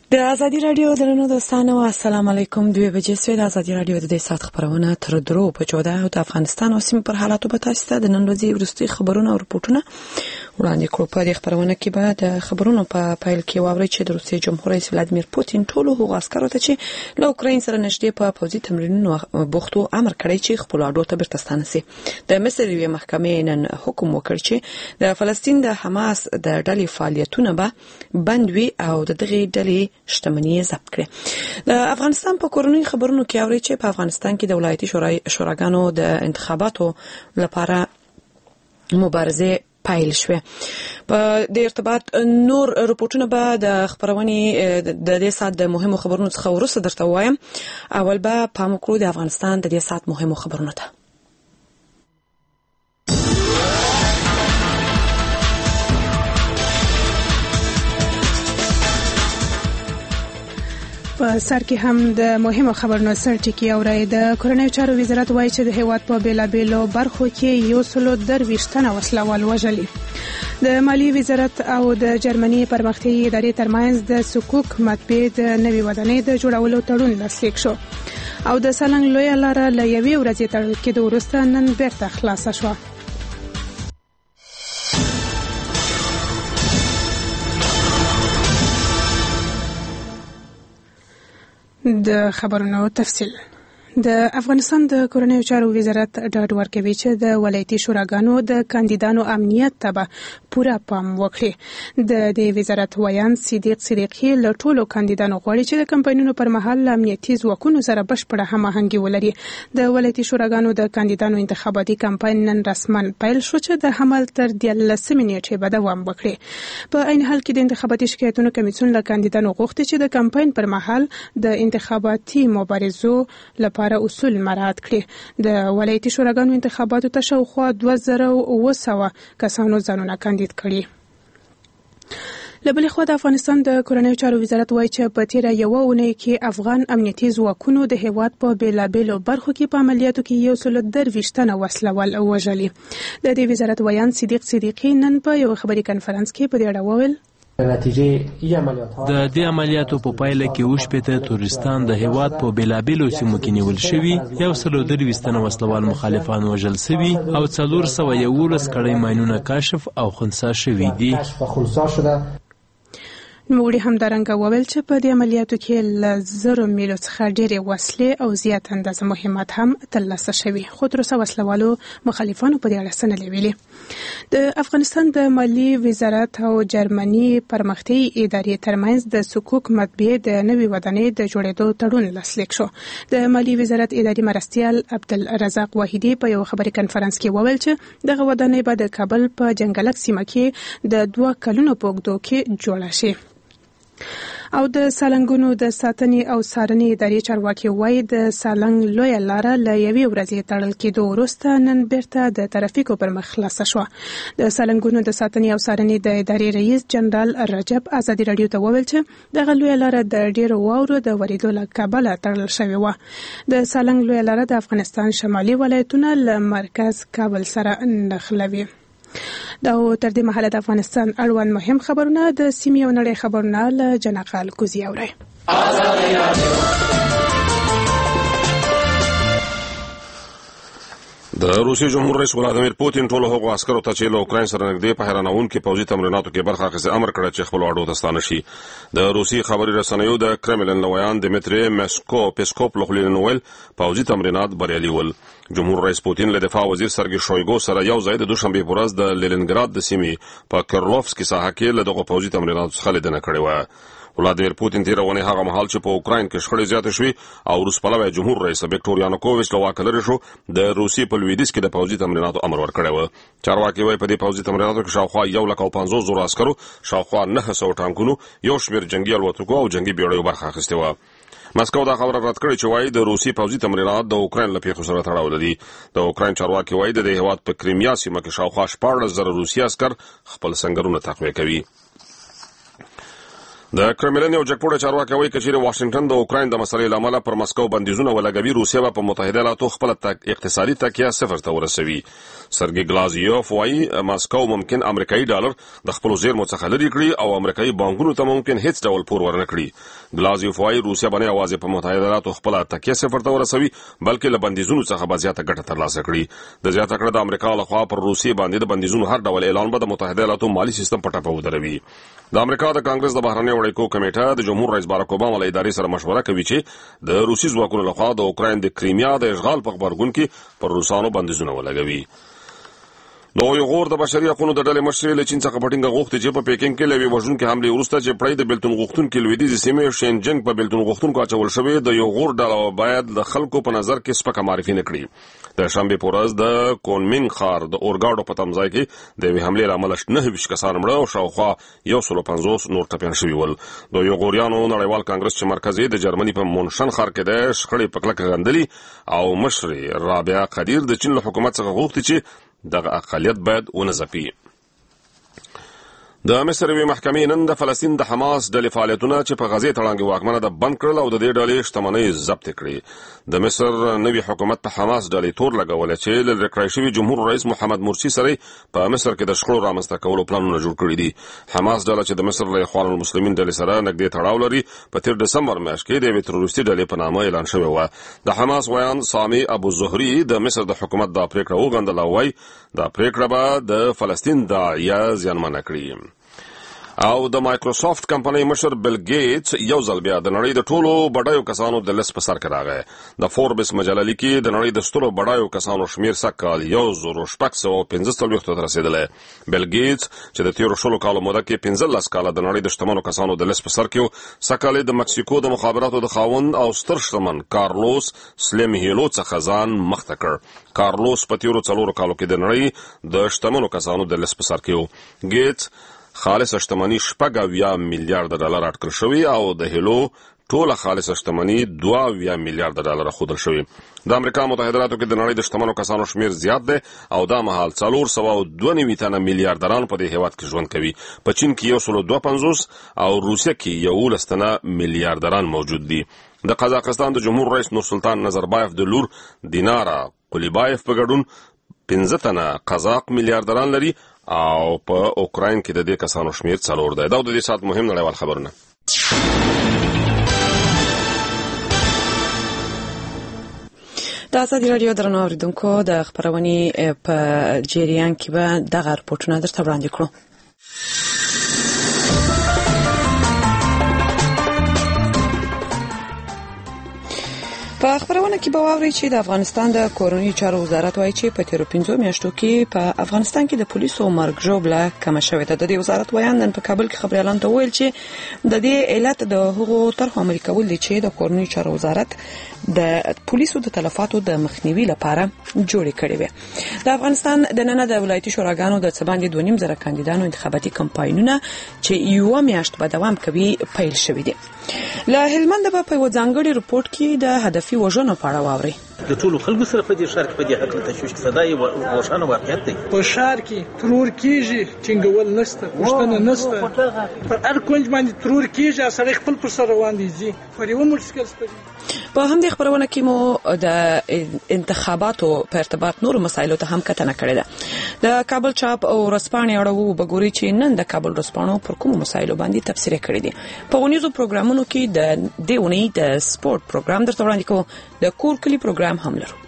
د ازادي رادیو درنو دوستانو السلام علیکم. 2 بجې سوی د ازادي رادیو د سات خبرونه تر درو په 14 د افغانستان او سیمې پر حالاتو به تاسو ته د نن ورځې وروستي خبرونه او رپورټونه وړاندې کړو. په دې خبرونه کې به د خبرونو په پیل کې واورئ چې د روسیې جمهور رئیس ولادیمیر پوتین ټولو هغو عسکرو ته چې له اوکراین سره نږدې په پوځي تمرینونو بوختو امر کړی چې خپل اډو ته بیرته ستانه شي. د مصر یوې محکمې نن حکم وکړ چې د فلسطین د حماس د ډلې فعالیتونه به بند وي او د دغه ډلې شتمنۍ ضبط کړي. د افغانستان په کورنۍ خبرونو کې اوري چې په افغانستان کې د ولایتي شوراګانو د انتخاباتو لپاره مبارزه پایل شوه. په دې ارتباط نور رپورټونه به د خبرونې د دې سات د مهمو خبرونو څخه ورسره درته وایم. اول به پام وکړو د افغانستان د دې سات مهمو خبرونو ته. په سر کې هم د مهمو خبرونو سرټکی اوري. د کورنیو چارو وزارت وایي چې د هیواد په بیلابیلو برخو کې 130 تنه وسلوال وژلي. د مالی وزارت او د جرمني پرمختیایي ادارې ترمنځ د سکوک مطبعې د نوې ودانۍ د جوړولو تړون لاسلیک شو او د سالنګ لویه لاره له یوې ورځې تړل کېدو وروسته نن بیرته خلاصه شوه. د خبرونو تفصیل. د افغانستان د کورنیو چارو وزارت ډاډ ورکوي چې د ولایتي شوراګانو د کاندیدانو امنیت ته به پوره پام وکړي. د دې وزارت ویان صدیق صدیقی له ټولو کاندیدانو غواړي چې د کمپاینونو پر مهال امنیتي ځواکونو سره بشپړه هماهنګي ولري. د ولایتي شوراګانو د کاندیدانو انتخاباتي کمپاین نن رسما پیل شو چې د حمل تر 13 نیټې به دوام وکړي. په عین حال کې د انتخاباتي شکایتونو کمیسیون له کاندیدانو غوښتي چې د کمپاین پر مهال د انتخاباتي مبارزو لپاره اصول مراعات کړي. د ولایتي شوراګانو انتخاباتو ته شاوخوا 2900 کسانو ځانونه کاندید کړي. له بلې خوا د افغانستان د کورنیو چارو وزارت وایي چې په تیره یوه اونۍ کې افغان امنیتي ځواکونو د هیواد په بیلابیلو برخو کې په عملیاتو کې 130 تنه وسلوال وژلي. د دې وزارت ویان صدیق صدیقی نن په یو خبري کنفرانس کې په دې اړه وویل د دې عملیاتو په پایله کې وشپېته تورستان د هیواد په بیلابیلو سیمو کې نیول شوي، 130 تنه وسلوال مخالفان وژل شوي او 411 کړۍ ماینونه کشف او خنثی شوي دي. نوموړي همدارنګه وویل چې په دې عملیاتو کې له 0 میلو څخه ډېرې وسلې او زیات اندازه مهمات هم ترلاسه شوي، خو تر اوسه وسلوالو مخالفانو په دې اړه څه نه دي ویلي. د افغانستان د مالی وزارت او جرمني پرمختیایي ادارې ترمنځ د سکوک مطبعې د نوې ودانۍ د جوړېدو تړون لاسلیک شو. د مالی وزارت اداري مرستیال عبدالرزاق واحدي په یو خبري کنفرانس کې وویل چې دغه ودانۍ به د کابل په جنګلک سیمه کې د 2 کلونو په اوږدو کې جوړه شي. او د سالنګونو د ساتنې او څارنې ادارې چارواکي وایي د سالنګ لویه لاره له یوې ورځې تړل کېدو وروسته نن بیرته د ترافیکو پر مخ خلاصه شوه. د سالنګونو د ساتنې او څارنې د ادارې رئیس جنرال رجب ازادي راډیو ته وویل چې دغه لویه لاره د ډېرو واورو د ورېدو له کبله تړل شوې وه. د سالنګ لویه لاره د افغانستان شمالي ولایتونه له مرکز کابل سره نښلوي. دا تر دې مهاله د افغانستان اړوند مهم خبرونه د سیمې او نړۍ خبرونه له جنقال کوزي اوري. د روسیې جمهور رئیس ولادیمیر پوتین ټولو هغو عسکرو ته چې له اوکراین سره نږدې په حیرانوونکي پوځي تمریناتو کې برخه اخیستې امر کړی چې خپلو اډو ته ستانه شي. د روسي خبري رسنیو د کرملین لویان دمیتری پیسکوپ له خولې وویل پوځي تمرینات بریالي ول. جمهور رئیس پوتین له دفاع وزیر سرګي شویګو سره یو ځای د دوشنبه په ورځ د لینینګراد د سیمې په کرلوفسکي ساحه کې له دغه پوځي تمریناتو څخه لیدنه کړې وه. ولادیمیر پوتین تیر ونې هغه مهال چې په اوکراین کې شخړې زیاتې شوې او روس پلوی جمهور رئیس ویکټور یانوکوویچ له واکه لرې شو، د روسیې په لویدیځ کې د پوځي تمریناتو امر ورکړی و. چارواکي وایي په دې پوځي تمریناتو کې شاوخوا 150,000 عسکرو، شاوخوا 900 ټانکونو، یو شمېر جنګي الوتکو او جنګي بیړیو برخه اخیستې وه. مسکو دا خبره رد کړې چې وایي د روسي پوځي تمرینات د اوکراین له پیښو سره تړاو لري. د اوکراین چارواکي وایي د هېواد په کریمیا سیمه کې شاوخوا 14,000 روسي عسکر خپل سنګرونه تقویه کوي. د کرملین یو جګپوړی چارواکي وایي چې واشنگټن د اوکراین د مسلې لامل پر مسکو بندیزونه ولګوي، روسیه به په متحده ایالاتو خپل اقتصادي تکیه صفر ته ورسوي. سرګي ګلازیوف وایي مسکو ممکن امریکایي ډالر د خپل زیرمو څخه لرې کړي او امریکایي بانکونو ته ممکن هیڅ ډول پور ورنه کړي. ګلازیوف وایي روسیه به نه یوازې په متحده ایالاتو خپل تکیه صفر ته ورسوي بلکې له بندیزونو څخه به زیاته ګټه ترلاسه کړي. د زیاته کړه د امریکا لخوا پر روسیې باندې د بندیزونو هر ډول اعلان به د متحده ایالاتو مالی سیستم په ټپه ودروي. د امریکا د کانګرس د بهرنیو اړیکو کمیټه د جمهور رئیس باراک اوباما له ادارې سره مشوره کوي چې د روسي ځواکونو لخوا د اوکراین د کریمیا د اشغال په خبرګون کې پر روسانو بندیزونه ولګوي. د یوغور د بشري حقوقو د ډلې مشر له چین څخه پټینګه غوښتي چې په پیکینګ کې لوي وژونکو حمله وروسته چې پړې د بلتون غوښتونکو لویدیځ سیمې شینجنګ په بلتون غوښتونکو اچول شوی د یوغور ډله باید د خلکو په نظر کې سپکه معرفي نه کړي. د شنبه په ورځ د کونمینګ ښار د اورګاډو په تمځای کې د حمله لامل 29 کسان مړه او شاوخوا 150 نور ټپيان شوي ول. د یوغوریانو نړیوال کانګرس چې مرکزي د جرمني په مونشن ښار کې د شخړې په کلکه غندلي او مشر رابعه قدیر د چین له حکومت څخه غوښتي چې دغه اقلیت باید ونځپي. د مصر وی محکمې نن د فلسطین د حماس ډلې فعالیتونه چې په غزې تړانګې واکمنه د بند کړل او د دې ډلې شتمنۍ ضبط کړې. د مصر نوي حکومت په حماس ډلې تور لګول چې له رکړای شوی جمهور رئیس محمد مرسی سره په مصر کې د شخړو رامنځته کولو پلانونه جوړ کړي دي. حماس ډله چې د مصر له اخوان المسلمین ډلې سره نږدې تړاو لري په 13 دسمبر میاشت کې د تروریستي ډلې په نامه اعلان شوی و. د حماس ویان سامي ابو زهري د مصر د حکومت د پریکړه وغندل او وايي د پریکړه به د فلسطین د یا زیانمن کړي. او د مایکروسافت کمپنۍ مشر بیل ګیټس یو ځل بیا د نړۍ د ټولو بډایو کسانو د لیست په سر کې راغی. د فوربس مجله لیکي د نړۍ د سترو بډایو کسانو شمیر سکهال 1615 ته رسیدلی. بیل ګیټس چې د تیرو شلو کالو موده کې 15 کاله د نړۍ د شتمنو کسانو د لیست په سر کې سکهال د مکسیکو د مخابراتو د خاوند او ستر شتمن کارلوس سلیم هیلو څخه ځان مخته کړ. کارلوس په تیرو 4 کالو کې د نړۍ د شتمنو کسانو د لیست په سر کې. ګیټس خالص شتمنی 2 میلیارډ ډالر اټکل شوی او د هیلو ټوله خالص شتمنی 2 میلیارډ ډالر خودل شوی. د امریکا متحده ایالاتو کې د نړۍ د شتمنو کسانو شمیر زیات دی او دا مهال 492 میلیارډران په دې هیواد کې ژوند کوي. په چین کې 152 او روسیه کې 11 میلیارډران موجود دي. د قزاقستان د جمهور رئیس نورسلطان نظربایف د لور دینارا قلیبایف په ګډون 15 قزاق میلیارډران لري او په اوکراین کې د دې کسانو شمیر 4 دی. دا د دې سات مهم نړیوال خبرونه. د ازادي رادیو درنو اوریدونکو د خبرونې په جریان کې به دغه راپورټونه درته وړاندې کړو. په خبرونه کې به واورئ چې د افغانستان د کورنیو چارو وزارت وایي چې په تیرو 5 میاشتو کې په افغانستان کې د پولیسو مرګ ژوبله کم شوې ده. د دې وزارت ویان نن په کابل کې خبري اعلان ته ویل چې د دې علت د هغو طرحو عملي کول دي چې د کورنیو چارو وزارت د پولیسو د تلفاتو د مخنیوي لپاره جوړې کړې وي. د افغانستان د نن د ولایتي شوراګانو د څباندې 2.5 زره کاندیدانو انتخاباتي کمپاینونه چې یو میاشت به دوام کوي پیل شوې دي. له هلمند په یو ځانګړي رپورت کې د هدفي وژنو په اړه واوري. د ټولو خلکو سره په دې شهر کې په دې حق تشویش کې صداي روښانه واقعیت دی. په شهر کې ترور کیږي ټینګول نشته پښتنه نشته پر هر کونج باندې ترور کیږي سره خپل پر سره روان دي پر یو موټرسایکل سپری. په همدې خبرونه کې مو د انتخاباتو په ارتباط نور مسایلو ته هم کتنه کړې ده. د کابل چاپ او رسپانې اړه وګورئ چې نن د کابل رسپانو پر کوم مسایلو باندې تفسیر کړی دي. په غونیزو پروګرامونو کې د دې اونۍ د سپورت پروګرام درته وړاندې کوو. د کور کلی پروګرام هم لرو.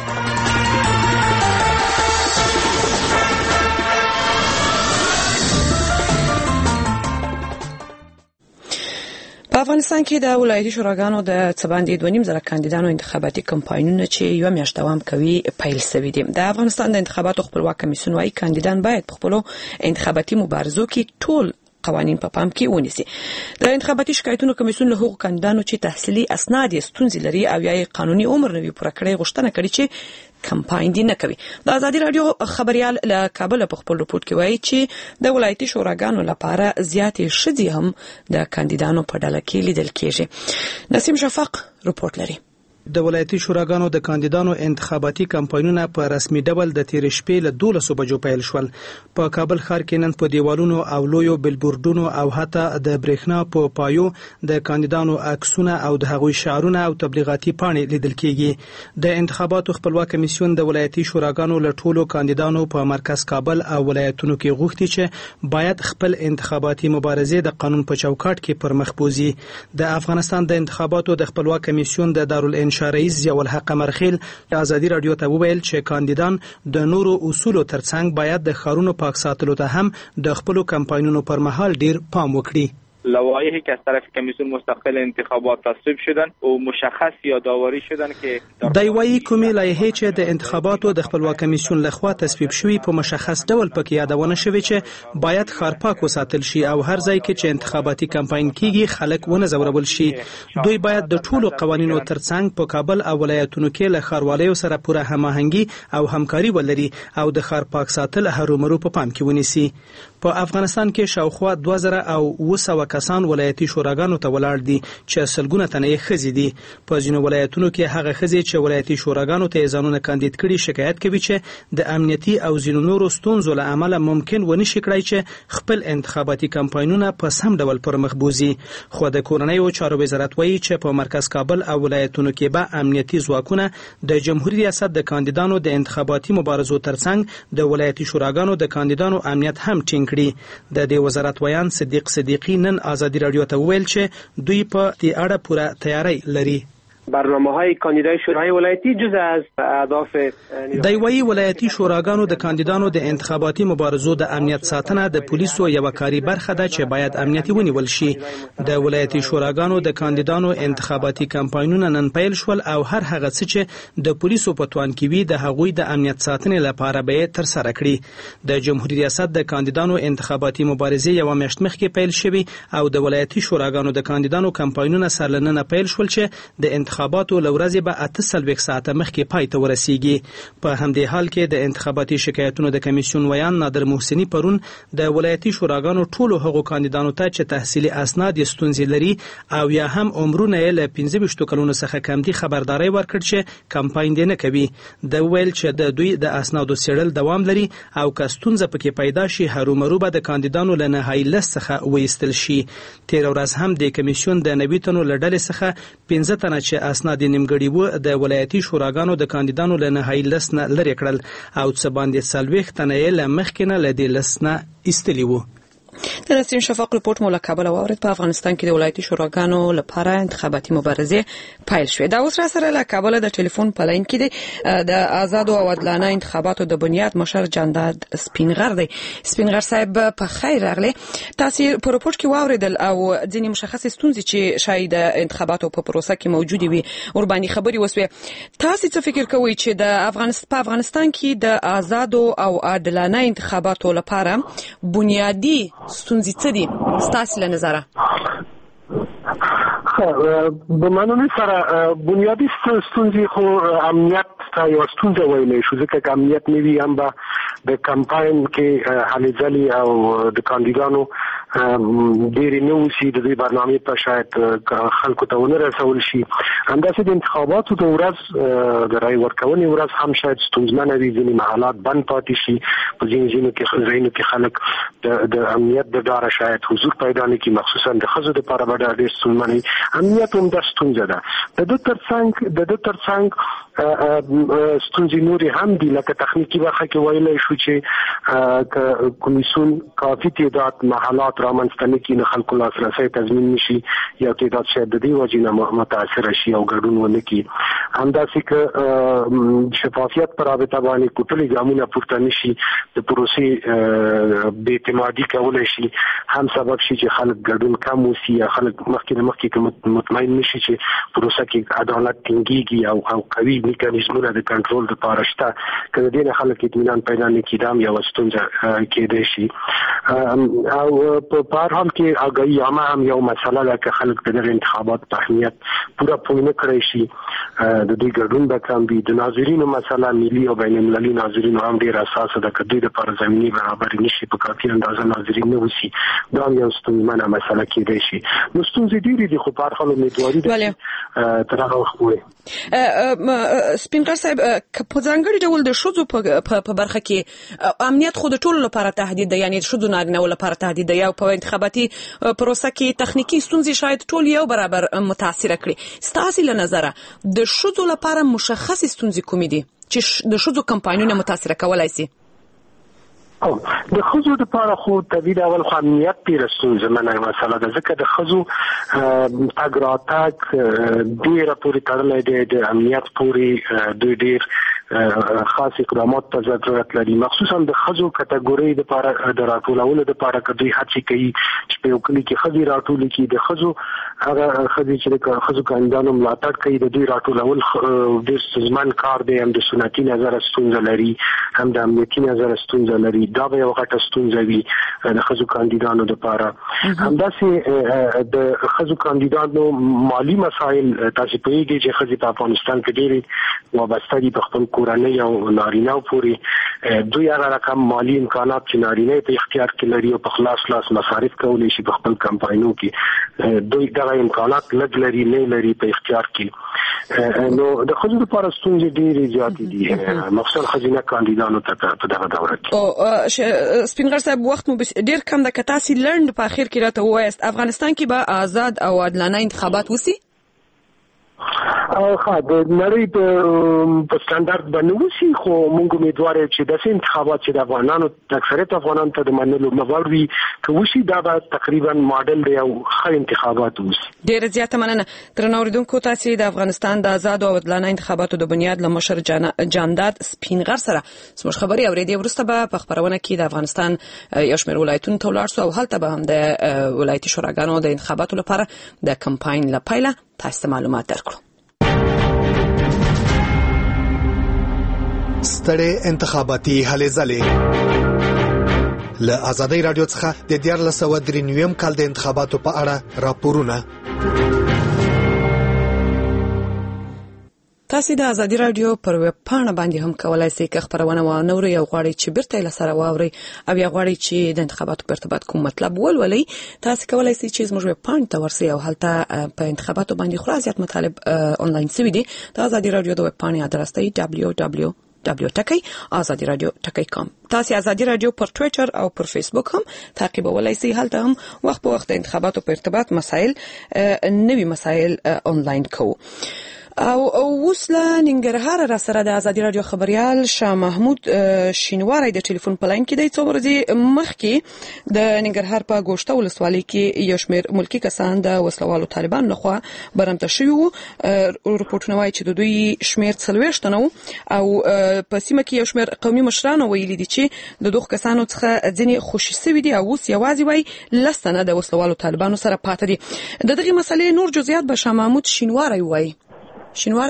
په افغانستان کې د ولایتي شوراګانو د څباندې 2.5 زره کاندیدانو انتخاباتي کمپاینونه چې یو میاشت دوام کوي پیل شوي دي. د افغانستان د انتخاباتو خپلواک کمیسیون وايي کاندیدان باید په خپلو انتخاباتي مبارزو کې ټول قوانين په پام کې ونیسي. د انتخاباتي شکایتونو کمیسیون له هغو کاندیدانو چې تحصیلي اسناد یې ستونزې لري او یا قانوني عمر نه وي پوره کړی غوښتنه کړې چې کمپاین دی نه کوي. د ازادي رادیو خبريال له کابل په خپل رپورت کې وایي چې د ولایتي شوراګانو لپاره زیاتې شذي هم د کاندیدانو په ډله کې لیدل کېږي. نسیم شفق رپورت لري. د ولایتي شوراګانو د کاندیدانو انتخاباتي کمپاینونه په رسمي ډول د تیر شپې له 12 بجو پیل شول. په کابل ښار کې نن په دیوالونو او لویو بلبوردونو او حتی د برېښنا په پایو د کاندیدانو عکسونه او د هغوی شعارونه او تبلیغاتي پاڼې لیدل کېږي. د انتخاباتو خپلواک کمیسیون د ولایتي شوراګانو له ټولو کاندیدانو په مرکز کابل او ولایتونو کې غوښتي چې باید خپل انتخاباتي مبارزې د قانون په چوکاټ کې پر مخ بوزي. د افغانستان د انتخاباتو د خپلواک کمیسیون د دارالانشا رئیس ضیاء الحق مرخیل ازادي رادیو ته وویل چې کاندیدان د نورو اصولو ترڅنګ باید د ښارونو پاک ساتلو ته هم د خپلو کمپاینونو پر مهال ډیر پام وکړي. لوایحی که از طرف کمیسیون مستقل انتخابات تصویب شدن و مشخص یادآوری شدن که دایوایی کومې لایحې چې د انتخاباتو د خپلواک کمیسیون لخوا تصویب شوی په مشخص ډول پکې یادونه شوی چې باید ښار پاک وساتل شي او هر ځای کې چې انتخاباتي کمپاین کیږي خلک ونه ځورول شي. دوی باید د ټولو قوانینو ترڅنګ په کابل او ولایتونو کې له ښاروالۍ سره پوره هماهنګي او همکاري ولري او د ښار پاک ساتل هرومرو په پام کې ونیسي. په افغانستان کې شاوخوا 2000 کسان ولایتي شوراګانو ته ولاړ دي چې سلګونه تنه یې ښځې دي. په ځینو ولایتونو کې هغه ښځې چې ولایتي شوراګانو ته ځانونه کاندید کړي شکایت کوي چې د امنیتي او ځینو نورو ستونزو له امله ممکن ونه شي کړای چې خپل انتخاباتي کمپاینونه په سم ډول پر مخ بوزي. خو د کورنیو چارو وزارت وایي چې په مرکز کابل او ولایتونو کې به امنیتي ځواکونه د جمهوریت ریاست د کاندیدانو د انتخاباتي مبارزو ترڅنګ د ولایتي شوراګانو د کاندیدانو امنیت هم ټینګ کړي. د دې وزارت ویان صدیق صدیقی نن ازادي رادیو ته ویل چې دوی په دې اړه پوره تیاری لري. برنامه‌های کاندیدای شورای ولایتی جز از اهداف دایوایی ولایتي شوراګانو د کاندیدانو د انتخاباتي مبارزو د امنیت ساتنه د پولیسو یو کاری برخه ده چې باید امنیتي ونیول شي. د ولایتي شوراګانو د کاندیدانو انتخاباتي کمپاینونه نن پیل شول او هر هغه څه چې د پولیسو په توان کې وي د هغوی د امنیت ساتنې لپاره به تر سره کړي. د جمهوریت ریاست د کاندیدانو انتخاباتي مبارزې یو میاشت مخکې پیل شوی او د ولایتي شوراګانو د کاندیدانو کمپاینونه سرلننه پیل شول چې د انتخاباتو لورځي به 48 ساعته مخکې پای ته ورسیږي. په همدې حال کې د انتخاباتي شکایتونو د کمیسیون ویان نادر محسنی پرون د ولایتي شوراګانو ټولو هغو کاندیدانو ته چې تحصیلي اسناد یې ستونزې لري او یا هم عمرونه یې له 15 کلونو څخه کم دي خبرداري ورکړ چې کمپاین دې نه کوي. د ویل چې د دوی د اسنادو څېړل دوام لري او که ستونزه پکې پیدا شي هرومرو به د کاندیدانو له نهایي لست څخه وایستل شي. تیر ورځ هم د کمیسیون د 90 تنو له ډلې څخه 15 تنه چې اسناد نیمګړي وو د ولایتي شوراګانو د کاندیدانو له نهایي لست نه لرې کړل او څه باندې 40 تنه یې له مخکې نه له دې لست نه ایستلي وو. د نسیم شفاق رپورت مو له کابل واورید. په افغانستان کې د ولایتي شوراګانو لپاره انتخاباتي مبارزې پیل شوې. دا اوس را سره له کابل د ټلیفون په لاین کې دی د آزاد او عادلانه انتخاباتو د بنیاد مشر جانداد سپینغر دی. سپینغر صاحب په خیر راغلی. تاسو په رپورت کې واوریدل او ځینې مشخص ستونزې چې شاید د انتخاباتو په پروسه کې موجود وي ور باندې خبري وسوي. تاسو څه فکر کوئ چې د افغانستان کې د آزاد او عادلانه انتخاباتو لپاره بنیادی ستونزې څه دي ستاسو له نظره؟ به معنی سره بنیادی ستونزې خو امنیت ته یو ستونزه ویلې شو ځکه چې امنیت نه وي هم به د کمپاین کې هلې ځلې او د کاندیدانو ډېرې نه وشي د دې برنامې په شاید خلکو ته ونه رسول شي. همداسې د انتخاباتو د ورځ د رای ورکونې ورځ هم شاید ستونزمنه وي. ځینې محلات بند پاتې شي په ځینو ځایونو کې خلک د امنیت د ډاره شاید حضور پیدا نه کړي مخصوصا د ښځو دپاره به ډېر ستونزمن وي. امنیت همدا ستونزه ده. د ده ترڅنګ ستونزې نورې هم دي لکه تخنیکي برخه کې ویلی شو چې کمیسیون کافي تعداد محلات رامنځته نه کړي نه خلکو لاسرسی تضمین نه شي یا تعداد شاید د دې وجې نه متاثره شي او ګډون ونه کړي. همداسې که شفافیت په رابطه باندې کوټلې ګامونه پورته نه شي د پروسې بې اعتمادي کولی شي هم سبب شي چې خلک ګډون کم وسي یا خلک مخکې مطمئن نشي چې پروسه کې عدالت ټینګېږي او قوي میکانیزمونه معلوماتونه د کنټرول لپاره شته کله دې خلک اطمینان پیدا نه کړي دا یو ستونزه کېدای شي او په هر حال کې هغه هم یو مسله ده چې خلک د انتخابات په اهمیت پوره پوه نه کړی شي د دې ګډون به کم وي د ناظرینو مسله ملي او بین المللي ناظرینو هم ډیر اساس ده چې دوی لپاره زمینی برابر نشي په کافي اندازه ناظرین نه وسی دا یو ستونزمنه مسله کېدای شي نو ستونزې ډېرې دي خو په هر حال امیدواري ده تر هغه وخت پورې سپینغر صاحب په ځانګړي ډول د ښځو په برخه کې امنیت خو د ټولو لپاره تهدید ده یعنی ښځو نارینه لپاره تهدید ده یا په انتخاباتي پروسه کې تخنیکی ستونزې شاید ټول یو برابر متاثر کړي ستاسو له نظره د ښځو لپاره مشخص ستونزې کومې دي چې د ښځو کمپاینونه متاثر کولای شي د خزو د پاره خو طبيعي اول خو امنیت پیره ستونزمنه مسله ده ځکه د خزو اګراتاک ډیره پوری تړلې ده د امنیت پوری ډیر خاص اقدامات ته ضرورت لري مخصوصا د خزو کټګوري د پاره د راټولولو د پاره کوي هڅه کوي چې په وکړي کې خزي راټول کی د خزو هغه خزي چې خزو کاندانو ملاتړ کوي د دوی راټولول د سازمان کار دی هم د سنتي نظر ستونزه لري هم د امنیتي نظر ستونزه لري دا به یو غټه ستونزه وي د خزو کاندیدانو لپاره همداسې د خزو کاندیدانو مالی مسائل تاسو په دې کې چې خزي په افغانستان کې ډېری وابسته دي په خپل کورنۍ او نارینه پورې دوی هغه رقم مالی امکانات چې نارینه په اختیار کې لري او په خلاص مصارف کولی شي په خپل کمپاینونو کې دوی دغه امکانات لږ لري نه لري په اختیار کې نو د خزو لپاره ستونزې ډېرې زیاتې دي مخصوصا خزینه کاندیدانو ته په دغه دوره کې سپینغر صاحب وخت مو ډېر کم د کتاسي لند په اخر کې راته وایست افغانستان کې به آزاد او عادلانه انتخابات وسی خا د نړۍ په سټانډارډ باندې وسی خو موږ امیدوار یو چې د انتخابات چې د افغانانو اکثریت افغانان ته د منلو مغوړوي کوشي دا به تقریبا ماډل دی او ښه انتخابات وسی ډېر زیاته مننه ترنو اوریدونکو تاسو د افغانستان د آزاد او عادلانه انتخاباتو د بنیاد لمشر جانداد سپینغر سره سمور خبري اوریدي ورسته په خبرونه کې د افغانستان یو شمېر ولایتونو ته ولاړ سو او هلته به هم د ولایتي شوراګانو د انتخاباتو لپاره د کمپاین لپاره تاسو معلومات درکړو ستړي انتخاباتي هلې ځلې له آزادۍ رادیو څخه د 1493 کال د انتخاباتو په اړه راپورونه تاسو د ازادي رادیو پر ویب پاڼه باندې هم کولای شئ چې خبرونه واورئ او غواړئ چې بیرته له سره واورئ او یا غواړئ چې د انتخاباتو په ارتباط کوم مطلب ولولئ تاسو کولای شئ چې زموږ ویب پاڼه ته ورسئ او هلته په انتخاباتو باندې خورا زیات مطالب آنلاین شوي دي د ازادي رادیو د ویب پاڼې ادرس دی www.azadiradio.com تاسو ازادي رادیو پر ټوئیټر او پر فیسبوک هم تعقیبولای شئ هلته هم وخت په وخت د انتخاباتو په ارتباط مسائل نوي مسائل آنلاین کوو او اوس له ننګرهار را سره د ازادي رادیو خبريال شاه محمود شینواری د ټلیفون په لاین کې دی څو ورځې مخکې د ننګرهار په ګوشته ولسوالۍ کې یو شمېر ملکی کسان د وسلوالو طالبان لخوا برمته شوي وو رپورټونه وايي چې د دوی شمېر 40 تنه او په سیمه کې یو شمېر قومي مشران ویلي دي چې د دوه کسانو څخه ځینې خوشي شوي دي او اوس یوازې وايي لسنه د وسلوالو طالبانو سره پاتې دي د دغه مسلې نور جزئیات به شاه محمود شینواری وايي شینوار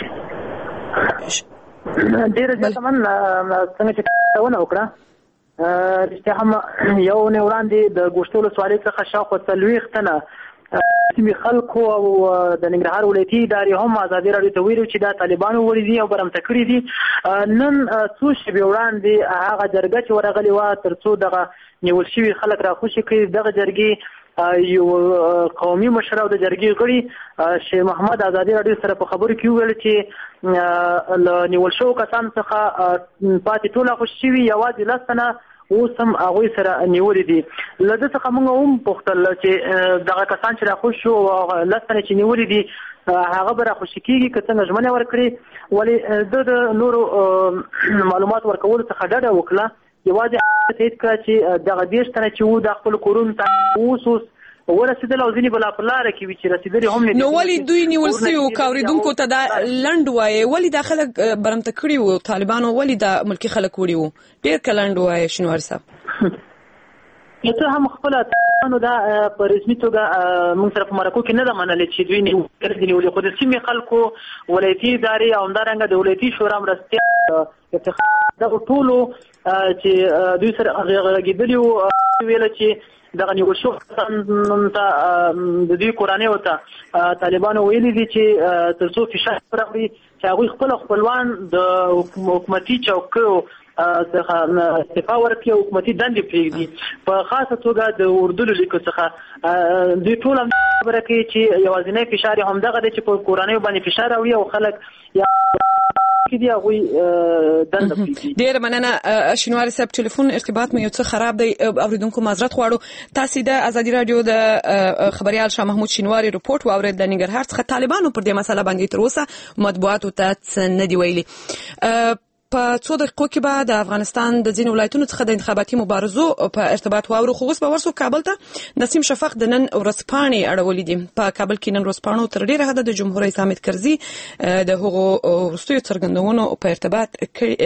ډیر ځکه من څنګه چې ونه وکړه رښتیا هم یو نه وړاندې د ګوشتو ولسوالۍ څخه شاوخوا 40 تنه سیمې خلکو او د ننګرهار ولایتي ادارې هم ازادي رادیو ته ویلي چې دا طالبانو وړي دي او برمته کړي دي نن څو شپې وړاندې هغه جرګه چې ورغلې وه تر څو دغه نیول شوي خلک راخوشي کړي دغه جرګې یو قومي مشر او د جرګې غړي شیخ محمد ازادي رادیو سره په خبرو کې ویل چې نیول شو کسان څخه پاتې ټول خوشي یوازې لسنه اوس هم هغه سره نیولې دي لږ څه موږ هم پوښتل چې دغه کسان چې راخوش شو لسنه چې نیولې دي هغه به راخوشي کیږي که څنګه ژمنه ورکړي ولی د نورو معلومات ورکول څخه ډډه وکړه یوازې تایید کړ چې دغه دیش تنه چې وو د خپل کورون ته اوس ورسېدل او ځینې بلا په لاره کې وي چې رسېدلي هم نه نو ولې دوی نیول شوي وو که اورېدونکو ته دا لنډ وایې ولې دا خلک برمته کړي وو طالبانو ولې دا ملکي خلک وړي وو ډېر که لنډ وایې شینواري صاحب ته هم خپله نو دا په رسمي توګه موږ سره په مرکو کې نه ده منلې چې دوی نیولې، خو د سیمې خلکو ولایتي ادارې او همدارنګه د ولایتي شورا مرستیال دا ټولو چې دوی سره غږېدلي وو ویل چې دغه نیول شو ته د دوی کورنۍ ورته طالبانو ویلي دي چې تر څو فشار راغلي چې هغوی خپل خپلوان د حکومتي چوکیو څخه استعفا ورکړي او حکومتي دندې پرېږدي. په خاصه توګه د اردو له لیکو څخه دوی ټول خبره کوي چې یوازینی فشار یې همدغه دی چې په کورنیو باندې فشار راوړي او خلک کېدی هغوی دنده پرېږدي. ډېره مننه شینواري صاحب، ټلیفون ارتباط مو یو څه خراب دی، اوریدونکو معذرت غواړو. تاسو د ازادي رادیو د خبريال شاه محمود شینواري رپورټ واورید د ننګرهار څخه. طالبانو پر دې مسله باندې تر اوسه مطبوعاتو ته څه نه دی ویلي. په څو دقیقو کې به د افغانستان د ځینو ولایتونو څخه د انتخاباتي مبارزو په ارتباط واورو. خو اوس به ورسو کابل ته. نسیم شفق د نن ورځپاڼې اړولې دي. په کابل کې نن ورځپاڼو تر ډیره حده د جمهور رئیس حامد کرزي د هغو وروستیو څرګندونو په ارتباط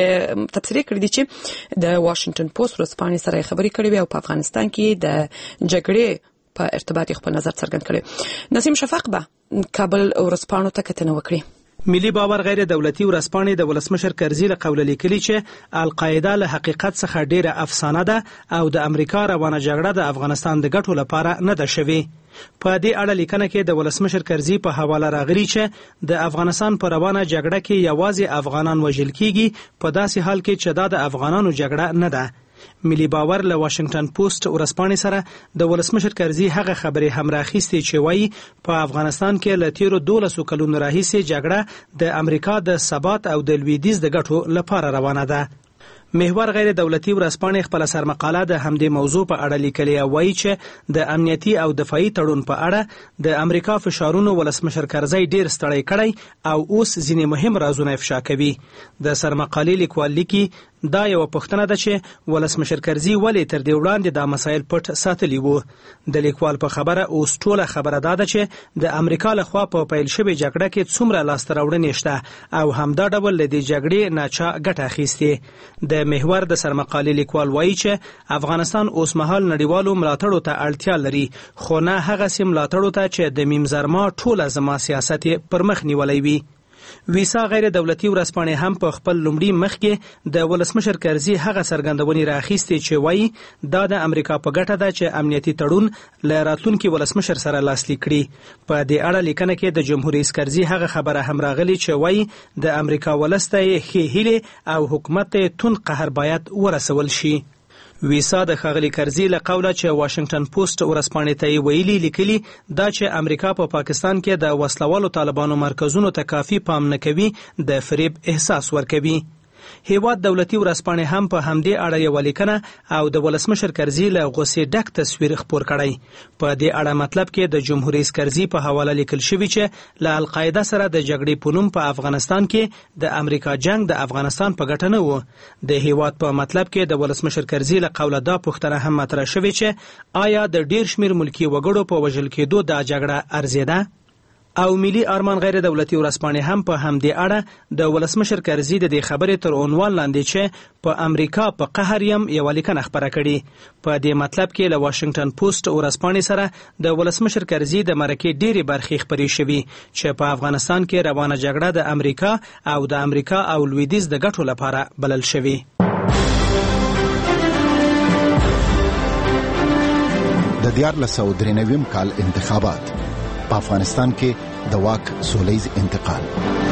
تبصرې کړې دي چې د واشنگټن پوسټ ورځپاڼې سره خبرې کړې وي او په افغانستان کې د جګړې په ارتباط خپل نظر څرګند کړي. نسیم شفق به کابل ورځپاڼو ته کتنه وکړي. ملي باور غیر دولتي ورځپاڼې د ولسمشر کرزي له قوله لیکلي چې القاعده له حقیقت څخه ډیره افسانه ده او د امریکا روانه جګړه د افغانستان د ګټو لپاره نه ده شوې. په دې اړه لیکنه کې د ولسمشر کرزي په حواله راغلي چې د افغانستان په روانه جګړه کې یوازې افغانان وژل کیږي، په داسې حال کې چې دا د افغانانو جګړه نه ده. ملي باور له واشنگټن پوسټ ورځپاڼې سره د ولسمشر کرزي هغه خبرې هم راخیستې چې وایي په افغانستان کې له تیرو 12 کلونو راهیسې جګړه د امریکا د ثبات او د لویدیځ د ګټو لپاره روانه ده. محور غیر دولتي ورځپاڼې خپل سرمقاله د همدې موضوع په اړه لیکلې او وایي چې د امنیتي او دفاعي تړون په اړه د امریکا فشارونو ولسمشر کرزي ډیر ستړی کړی او اوس ځینې مهم رازونه افشا کوي. د سرمقالې لیکوال لیکي دا یو پوښتنه ده چې ولسمشر کرزي ولې تر دې وړاندې دا مسایل پټ ساتلي وو. د لیکوال په خبره اوس ټوله خبره ده چې د امریکا لخوا په پیل شوې جګړه کې څومره لاسته راوړنې شته او همدا ډول د دې جګړې ناچا ګټه اخیستې. د محور د سرمقالې لیکوال وایي چې افغانستان اوس مهال نړیوالو ملاتړو ته اړتیا لري، خو نه هغه سیم ملاتړو ته چې د میم زرما ټوله زما سیاست پر مخ نیولای وي. ویسا غیر دولتي ورځپاڼې هم په خپل لومړي مخ کې د ولسمشر کرزي هغه څرګندونې راخیستې چې وایي دا د امریکا په ګټه ده چې امنیتي تړون له راتلونکي ولسمشر سره لاسلیک کړي. په دې اړه لیکنه کې د جمهور رئیس کرزي هغه خبره هم راغلي چې وایي د امریکا ولسته ښې هیلې او حکومت ته توند قهر باید ورسول شي. ویسا د ښاغلي کرزي له قوله چې واشنگټن پوسټ ورځپاڼې ته ویلي لیکلي دا چې امریکا په پاکستان کې د وسلوالو طالبانو مرکزونو ته کافي پام نه کوي د فریب احساس ورکوي. هیواد دولتي ورځپاڼې هم په همدې اړه یو لیکنه او د ولسمشر کرزي له غوسې ډک تصویر خپور کړی. په دې اړه مطلب کې د جمهور رئیس کرزي په حواله لیکل شوی چې له القاعده سره د جګړې په نوم په افغانستان کې د امریکا جنگ د افغانستان په ګټه نه و. د هیواد په مطلب کې د ولسمشر کرزي له قوله دا پوښتنه هم مطرح شوې چې آیا د ډیر شمیر ملکی وګړو په وژل کېدو دا جګړه ارزیده؟ او ملي ارمان غیر دولتي ورځپاڼې هم په همدې اړه د ولسمشر کرزي د دې خبرې تر عنوان لاندې چې په امریکا په قهر یم یو لیکنه خبره کړي. په دې مطلب کې له واشنگټن پوسټ ورځپاڼې سره د ولسمشر کرزي د مرکې ډېری برخې خبرې شوي چې په افغانستان کې روانه جګړه د امریکا او د امریکا او لویدیځ د ګټو لپاره بلل شوي. د 1993 کال انتخابات په افغانستان کې د واک سولیز انتقال.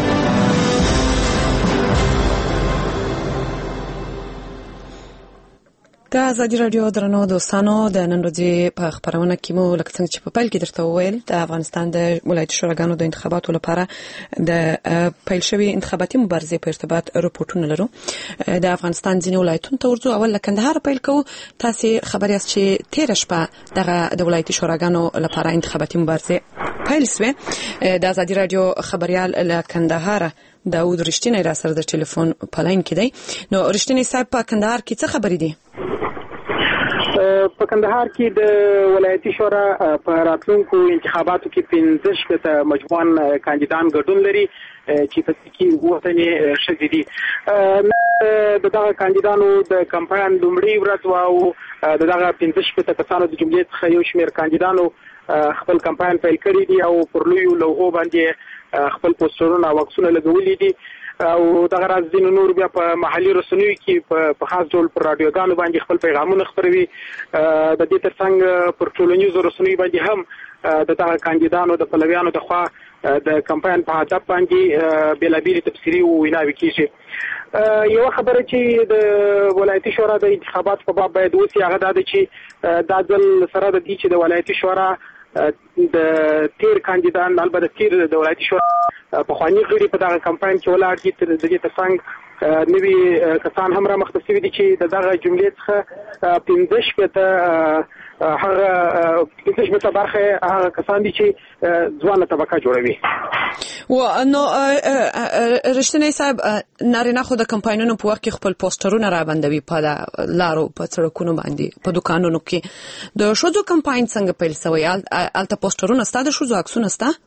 د ازادي رادیو درنو دوستانو د نن ورځې په خبرونه کې مو لکه څنګه چې په پیل کې درته وویل د افغانستان د ولایتي شوراګانو د انتخاباتو لپاره د پیل شوی انتخاباتي مبارزې په ارتباط رپورټونه لرو. د افغانستان ځینې ولایتونو ته ورځو. اول کندهار پیل کوو. تاسو خبر یاست چې 13 شپه دغه د ولایتي شوراګانو لپاره انتخاباتي مبارزې پیل شوه. د ازادي رادیو خبريال له کندهار داود رښتینی را سره د ټلیفون په لاین کې دی. نو رښتینی صاحب په کندهار کې څه خبرې دي؟ په کندهار کې د ولایتي شورا په راتلونکو انتخاباتو کې 15 شپته مجموعاً کاندیدان ګډون لري چې په کې وطني شديدي دغه کاندیدانو د کمپاین لومړی ورځ او دغه 15 شپته کسانو د جملې څخه یو شمېر کاندیدانو خپل کمپاین پیل کړی دی او پر لویو لوحو باندې خپل پوسټرونه او عکسونه لګولي دي او دغه راز دین نور بیا په محلي رسنیو کې په خاص ډول پر رادیوګانو باندې خپل پیغامونه خپروي د دې ترڅنګ پر ټولنیزو رسنیو باندې هم دغه کاندیدانو د پلویانو د خوا د کمپاین په هدف باندې بېلابېلې تبصرې او ویناوې کیږي یو خبره چې د ولایتي شورا د انتخابات په باب باید وسی هغه دا ده چې دا ځل سره د دې چې د ولایتي شورا د تیر کاندیدان البته تیر د ولایتي شورا په خواني غړي په دغه کمپاین کې ولاړ دي تر دې ترڅنګ نوي کسان هم را مخته شوي دي چې دغه جملې څخه 15 شپته هغه 15 شپته برخه هغه کسان دي چې ځوانه طبقه جوړوي و نو رښتینی صاحب نارینه خو د کمپاینونو په وخت کې خپل پوسټرونه را بندوي په لارو په سړکونو باندې په دکانونو کې د شوزو کمپاین څنګه پیل شوی الته پوسټرونه ستاسو شوزو عکسونه ستاسو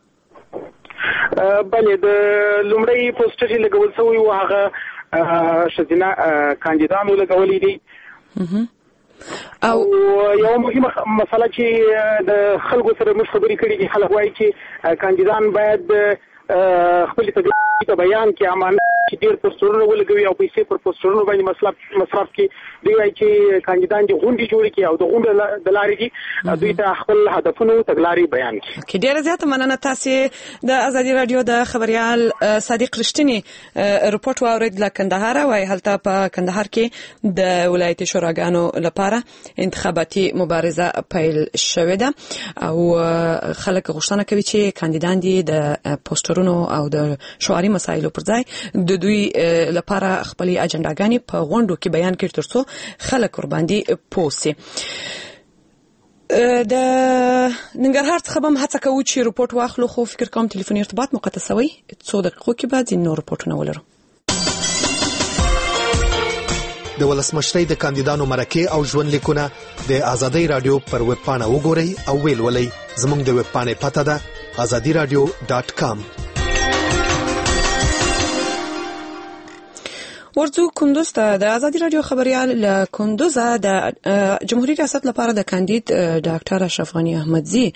بلې د لومړی پوسټر چې لګول شوی و هغه شذینا کاندیدانو لګولې دي او یو مهمه مسله چې د خلکو سره مش خبرې کړې دي خلک وایي چې کاندیدان باید خپل تجربه ته بیان کړي امانت چې ډېر پوسټرونه ولګوي او پیسې پر پوسټرونو باندې مصرف کړي دوی وایي چې کاندیدان دي غونډې جوړې کړي او د غونډې د لارې دي دوی ته خپل هدفونه تګلارې بیان کړي کې ډېر زیات مننه تاسو د ازادي رادیو د خبريال صادق رښتینی رپورت واورید له کندهار وای هلته په کندهار کې د ولایتي شوراګانو لپاره انتخاباتي مبارزه پیل شوې ده او خلک غوښتنه کوي چې کاندیدان دي د پوسټرونو او د شعاري مسایلو پر ځای د دوی لپاره خپل اجنډاګانې په غونډو کې بیان کړي ترڅو خلک ور باندې پوسي د ننګرهار څخه هم هڅه کوو چې رپورت واخلو خو فکر کوم ټلیفوني ارتباط مقطع شوی څو دقیقو کې بعد نور رپورټونه ولرو د ولسمشرۍ د کاندیدانو مرکه او ژوند لیکونه د ازادي رادیو پر ویب پاڼه وګورئ او ویل ولئ زموږ د ویب پاڼې پته ده azadiradio.com ورځو کندوز ته د ازادي رادیو خبريال له کندوز د جمهوریت ریاست لپاره د کاندید ډاکټر اشرف غنی احمدزی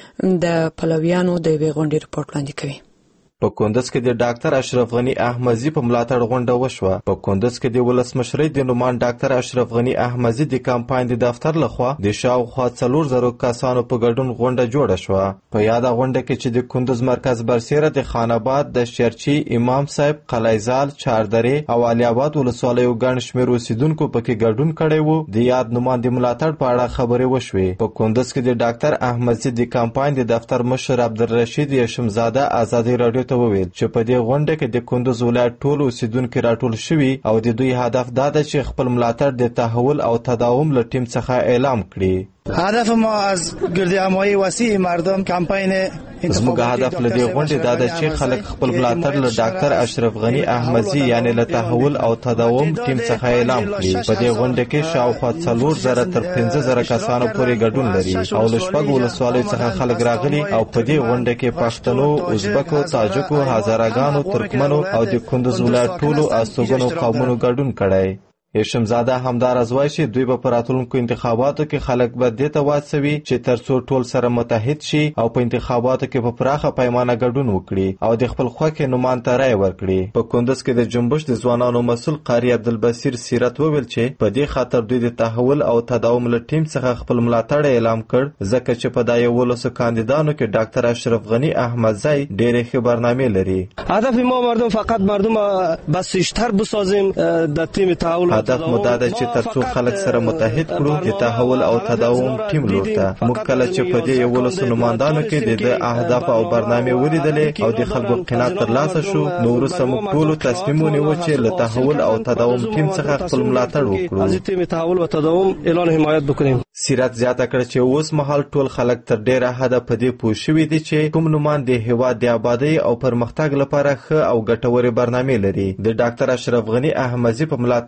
د پلویانو د غونډې رپورت وړاندې کوي په کندوز کې د ډاکټر اشرف غنی احمدزی په ملاتړ غونډه وشوه په کندوز کې د ولسمشرۍ د نومان ډاکټر اشرف غنی احمدزی د کمپاین د دفتر لخوا د شاوخوا 4000 کسانو په ګډون غونډه جوړه شوه په یاد غونډه کې چې د کندوز مرکز برسیره د خاناباد د شیرچی امام صاحب قلعه‌زال چاردرې او علي آباد ولسوالیو ګڼ شمېر اوسیدونکو پکې ګډون کړی وو د یاد نومان د ملاتړ په اړه خبرې وشوې په کندوز کې د ډاکټر احمدزی د کمپاین د دفتر مشر عبدالرشید یشمزاده ازادي رادیو ته وویل چې په دې غونډه کې د کندوز ولایت ټول اوسیدونکو راټول شوي او د دوی هدف دا ده چې خپل ملاتړ د تحول او تداوم له ټیم څخه اعلان کړي هدف ما از گردهمایی وسیع مردم کمپاین زموږ هدف له دې غونډې دا ده چې خلک خپل ملاتړ له ډاکټر اشرف غنی احمدزی یعنی له تحول او تداوم ټیم څخه اعلان کړي په دې غونډه کې شاوخوا 4000 تر 15000 کسانو پورې ګډون لري او له شپږ ولسوالیو څخه خلک راغلي او په دې غونډه کې پښتنو ازبکو تاجکو هزارګانو ترکمنو او د کندوز ولایت ټولو استوګنو قومونو ګډون کړی هشمزاده همدار ازوای چې دوی په راتلونکو انتخاباتو کې خلک به دې ته واسوي چې ترڅو ټول سره متحد شي او په انتخاباتو کې په پراخه پیمانه ګډون وکړي او د خپل خوښې نومان ته رائے ورکړي په کندوز کې د جنبش د ځوانانو مسؤل قاری عبدالبصیر سیرت وویل چې په دې خاطر دوی د تحول او تداوم له ټیم څخه خپل ملاتړ اعلان کړ ځکه چې په دایو ولسو کاندیدانو کې ډاکټر اشرف غنی احمدزی ډېرې ښه برنامه لري هدف ما مردم فقط مردم بسیجتر بسازیم د تیم تحول هدف مو دا ده چې ترڅو خلک سره متحد کړو د تحول او تداوم ټیم لور ته موږ کله چې په دې ولسو نمائندانو کې د اهداف او برنامه ولیدلې او د خلکو قناعت ترلاسه شو نو وروسته موږ ټول تصمیم ونیو چې له تحول او تداوم ټیم څخه خپل ملاتړ وکړو از تیم تحول او تداوم اعلان حمایت وکړو سیرت زیاته کړ چې اوس مهال ټول خلک تر ډیره حد په دې پوه شوي دي چې کوم نومان د هیواد د آبادی او پرمختګ لپاره ښه او ګټورې برنامه لري د ډاکټر اشرف غنی احمدزی په ملاتړ په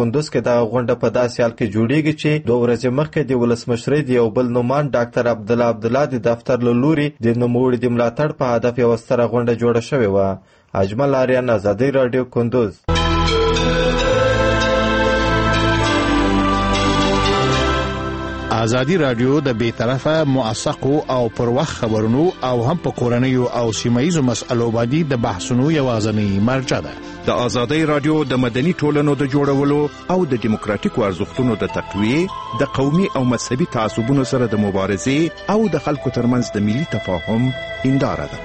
کندوز کې د غونډه په داسې حال کې جوړیږي چې 2 ورځې مخکې د ولسمشر دی یو بل نومان ډاکټر عبدالله د دفتر له لوري د نوموړي د ملاتړ په هدف یو ستره غونډه جوړه شوې وه. اجمل آریان، آزادۍ رادیو، کندوز. آزادی رادیو د بیطرفه موثقو او پر وخت خبرونو او هم په کورنیو او سیمایي مسألو باندې د بحثونو یوازینی مرجع ده. د آزادی رادیو د مدني ټولنو د جوړولو او د دیموکراتیکو ارزښتونو د تقویې، د قومي او مذهبي تعصبونو سره د مبارزې او د خلکو ترمنځ د ملي تفاهم هنداره ده.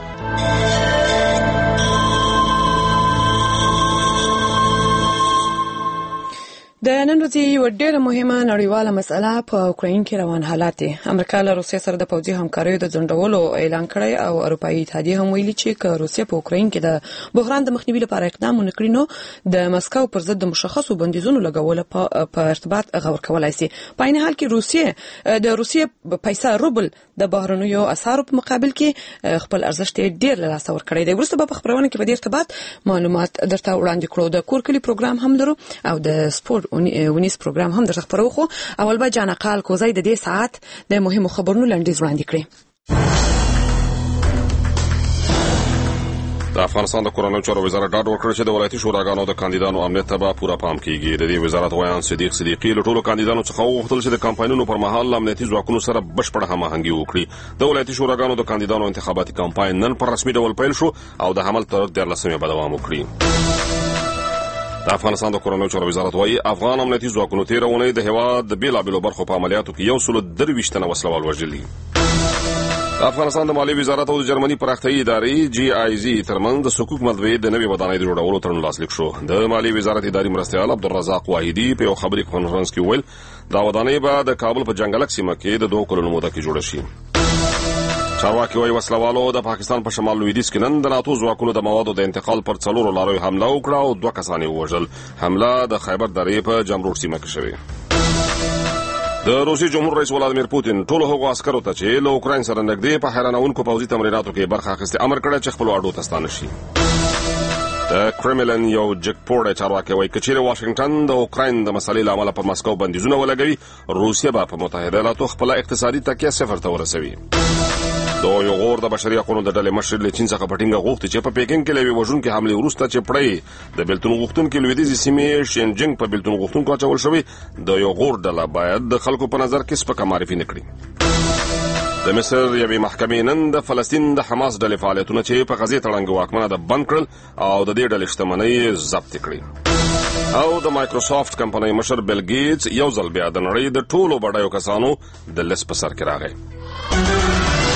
د نن ورځې یو ډېره مهمه نړیواله مسله په اوکراین کې روان حالات دي. امریکا له روسیې سره د پوځي همکاریو د ځنډولو اعلان کړی او اروپאי اتحادیه هم ویلي چې که روسیه په اوکراین کې د بحران د مخنیوي لپاره اقدام ونه کړي نو د مسکو پر ضد د مشخصو بندیزونو لګول په ارتباط غور کولای شي. په عین حال کې روسیې پیسې روبل د بهرنیو اسعارو په مقابل کې خپل ارزښت ډېر له لاسه ورکړی دی. وروسته په خبرونه کې په دې ارتباط معلومات درته وړاندې کړو. د کورکلی پروګرام هم درو او د سپورت ونیس پروګرام هم درته خبرو. خو اول به جانا قال کوزای د دې ساعت د مهمو خبرونو لنډیز وړاندې کړي. د افغانستان د کورنیو چارو وزارت ډاډ ورکړ چې د ولایتي شوراګانو د کاندیدانو امنیت ته به پوره پام کیږي. د دې وزارت ویان صدیق صدیقی له ټولو کاندیدانو څخه وغوښتل چې د کمپاینونو پر مهال امنیتي ځواکونو سره بشپړه هماهنګي وکړي. د ولایتي شوراګانو د کاندیدانو انتخاباتي کمپاین نن پر رسمي ډول پیل شو او د حمل تر 13 به دوام وکړي. د افغانستان د کورنیو چارو وزارت وايي افغان امنیتي ځواکونو تیرونه د هیواد د بیلابیلو برخو په عملیاتو کې 123 تنه وسلوال وژلي. د افغانستان د مالی وزارت او د جرمني پراختیایي ادارې GIZ ترمنځ د صکوک مطبعې د نوې ودانۍ د جوړولو تړون لاسلیک شو. د مالی وزارت اداري مرستیال عبدالرزاق واحدي په یو خبري کانفرنس کې ویل دا ودانۍ به د کابل په جنگلک سیمه کې د 2 کلونو موده کې جوړه شي. چارواکي وايي وسلوالو د پاکستان په شمال لویدیځ کې نن د ناتو ځواکونو د موادو د انتقال پر 4 لاروي حمله وکړه او 2 کسان وژل. حمله د خیبر درې په جمروټ سیمه کې شوه. د روسي جمهور رئیس ولادیمیر پوتین ټول هغو عسکرو ته چې له اوکراین سره نږدې په حیرانونکو پوځي تمریناتو کې برخه اخیستې امر کړی چې خپل اډو ته ستانه شي. د کرملن یو جګپوړی چارواکي وايي که چیرې واشنګټن د اوکراین د مسلې له امله په مسکو بندیزونه ولګوي روسیه به په متحده ایالاتو خپله اقتصادي تکیه صفر ته ورسوي. د یوغور د بشري حقوقو د ډلې مشر له چین څخه پټینګه غوښتي چې په پیکینګ کې لوي وژونکي حمله وروسته چې پړې د بیلتون غوښتونکو لویدیځي سیمې شینجنګ په بیلتون غوښتونکو اچول شوی. د یوغور ډله باید د خلکو په نظر کې سپکه معرفي نه کړي. د مصر یوې محکمې نن د فلسطین د حماس ډلې فعالیتونه چې په غزې تړنګ واکمنه ده بند کړل او د دې ډلې شتمنۍ ضبط کړې. او د مایکروسافت کمپنۍ مشر بیل ګیټس یو ځل بیا د نړۍ د ټولو بډایو کسانو د لیست په سر کې راغی.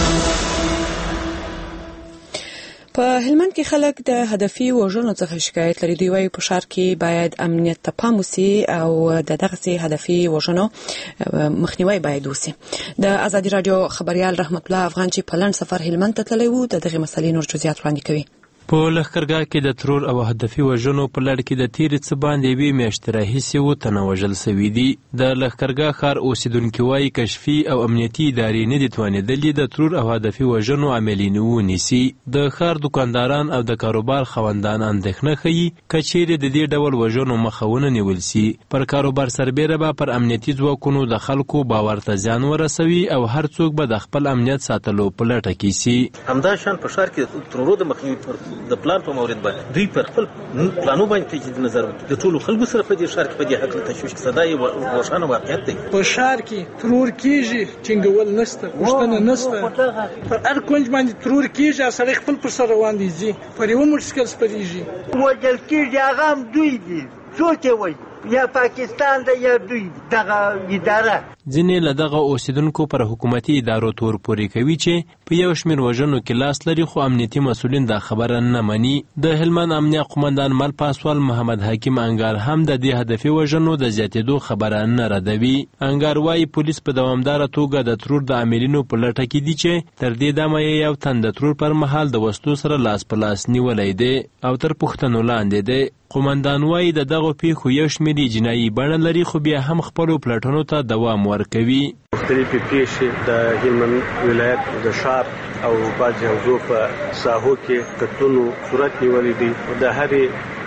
په هلمند کې خلک د هدفي وژنو څخه شکایت لري. دوی وايي په ښار کې باید امنیت ته پام وشي او د دغه هدفي وژنو مخنیوي باید وشي. د آزادي رادیو خبريال رحمت الله افغان چې په لند سفر هلمند ته تللی و دغه مسلې نور جزئیات وړاندې کوي. په لښکرګاه کې د ترور او هدفي وژنو په لړ کې د تیرې څه باندې یوې میاشتې راهیسې 7 تنه وژل سوي دي. د لښکرګاه ښار اوسیدونکي وايي کشفي او امنیتي ادارې نه دي توانېدلې د ترور او هدفي وژنو عاملین ونیسي. د ښار دکانداران او د کاروبار خاوندان اندېښنه ښیي که چیرې د دې ډول وژنو مخه ونه نیول سي پر کاروبار سربیره به پر امنیتي ځواکونو د خلکو باور ته زیان ورسوي او هر څوک به د خپل امنیت ساتلو په لټه کې سي. همدا شان په ښار کې ترورو د مخنیوي د پلان په مورید باندې دوی پر خپل پلانو باندې تجدید نظر وکړي. د ټولو خلکو سره په دې ښار کې په دې حق تشویش صداي روښانه واقعیت دی. په ښار کې ترور کیږي ټینګول نشته پښتنه نشته پر هر کونج باندې ترور کیږي سره خپل پر سر روان دي پر یو موټرسایکل سپریږي وجل کیږي هغه هم دوی دي څوک وایي یا پاکستان د یا دوی دغه اداره. ځینې له دغه اوسیدونکو پر حکومتي ادارو تور پورې کوي چې په یو شمېر وژنو کې لاس لري خو امنیتي مسؤلین دا خبره نه مني. د هلمند امنیه قومندان مل پاسوال محمد حکیم انګار هم د دې هدفي وژنو د زیاتېدو خبره نه ردوي. انګار وايي پولیس په دوامداره توګه د ترور د عاملینو په لټه کې دي چې تر دې دمه یو تن د ترور پر مهال د وسلو سره لاس په لاس نیولی دی او تر پوښتنو لاندې دی. قومندان وايي د دغه پیښو یو شمېر جنایي بڼه لري خو بیا هم خپلو پلټنو ته دوام ورکوي. مختلفې پیښې د هلمند ولایت د ښار او بعضې حوزو په ساحو کې کتونو صورت نیولی دی. د هرې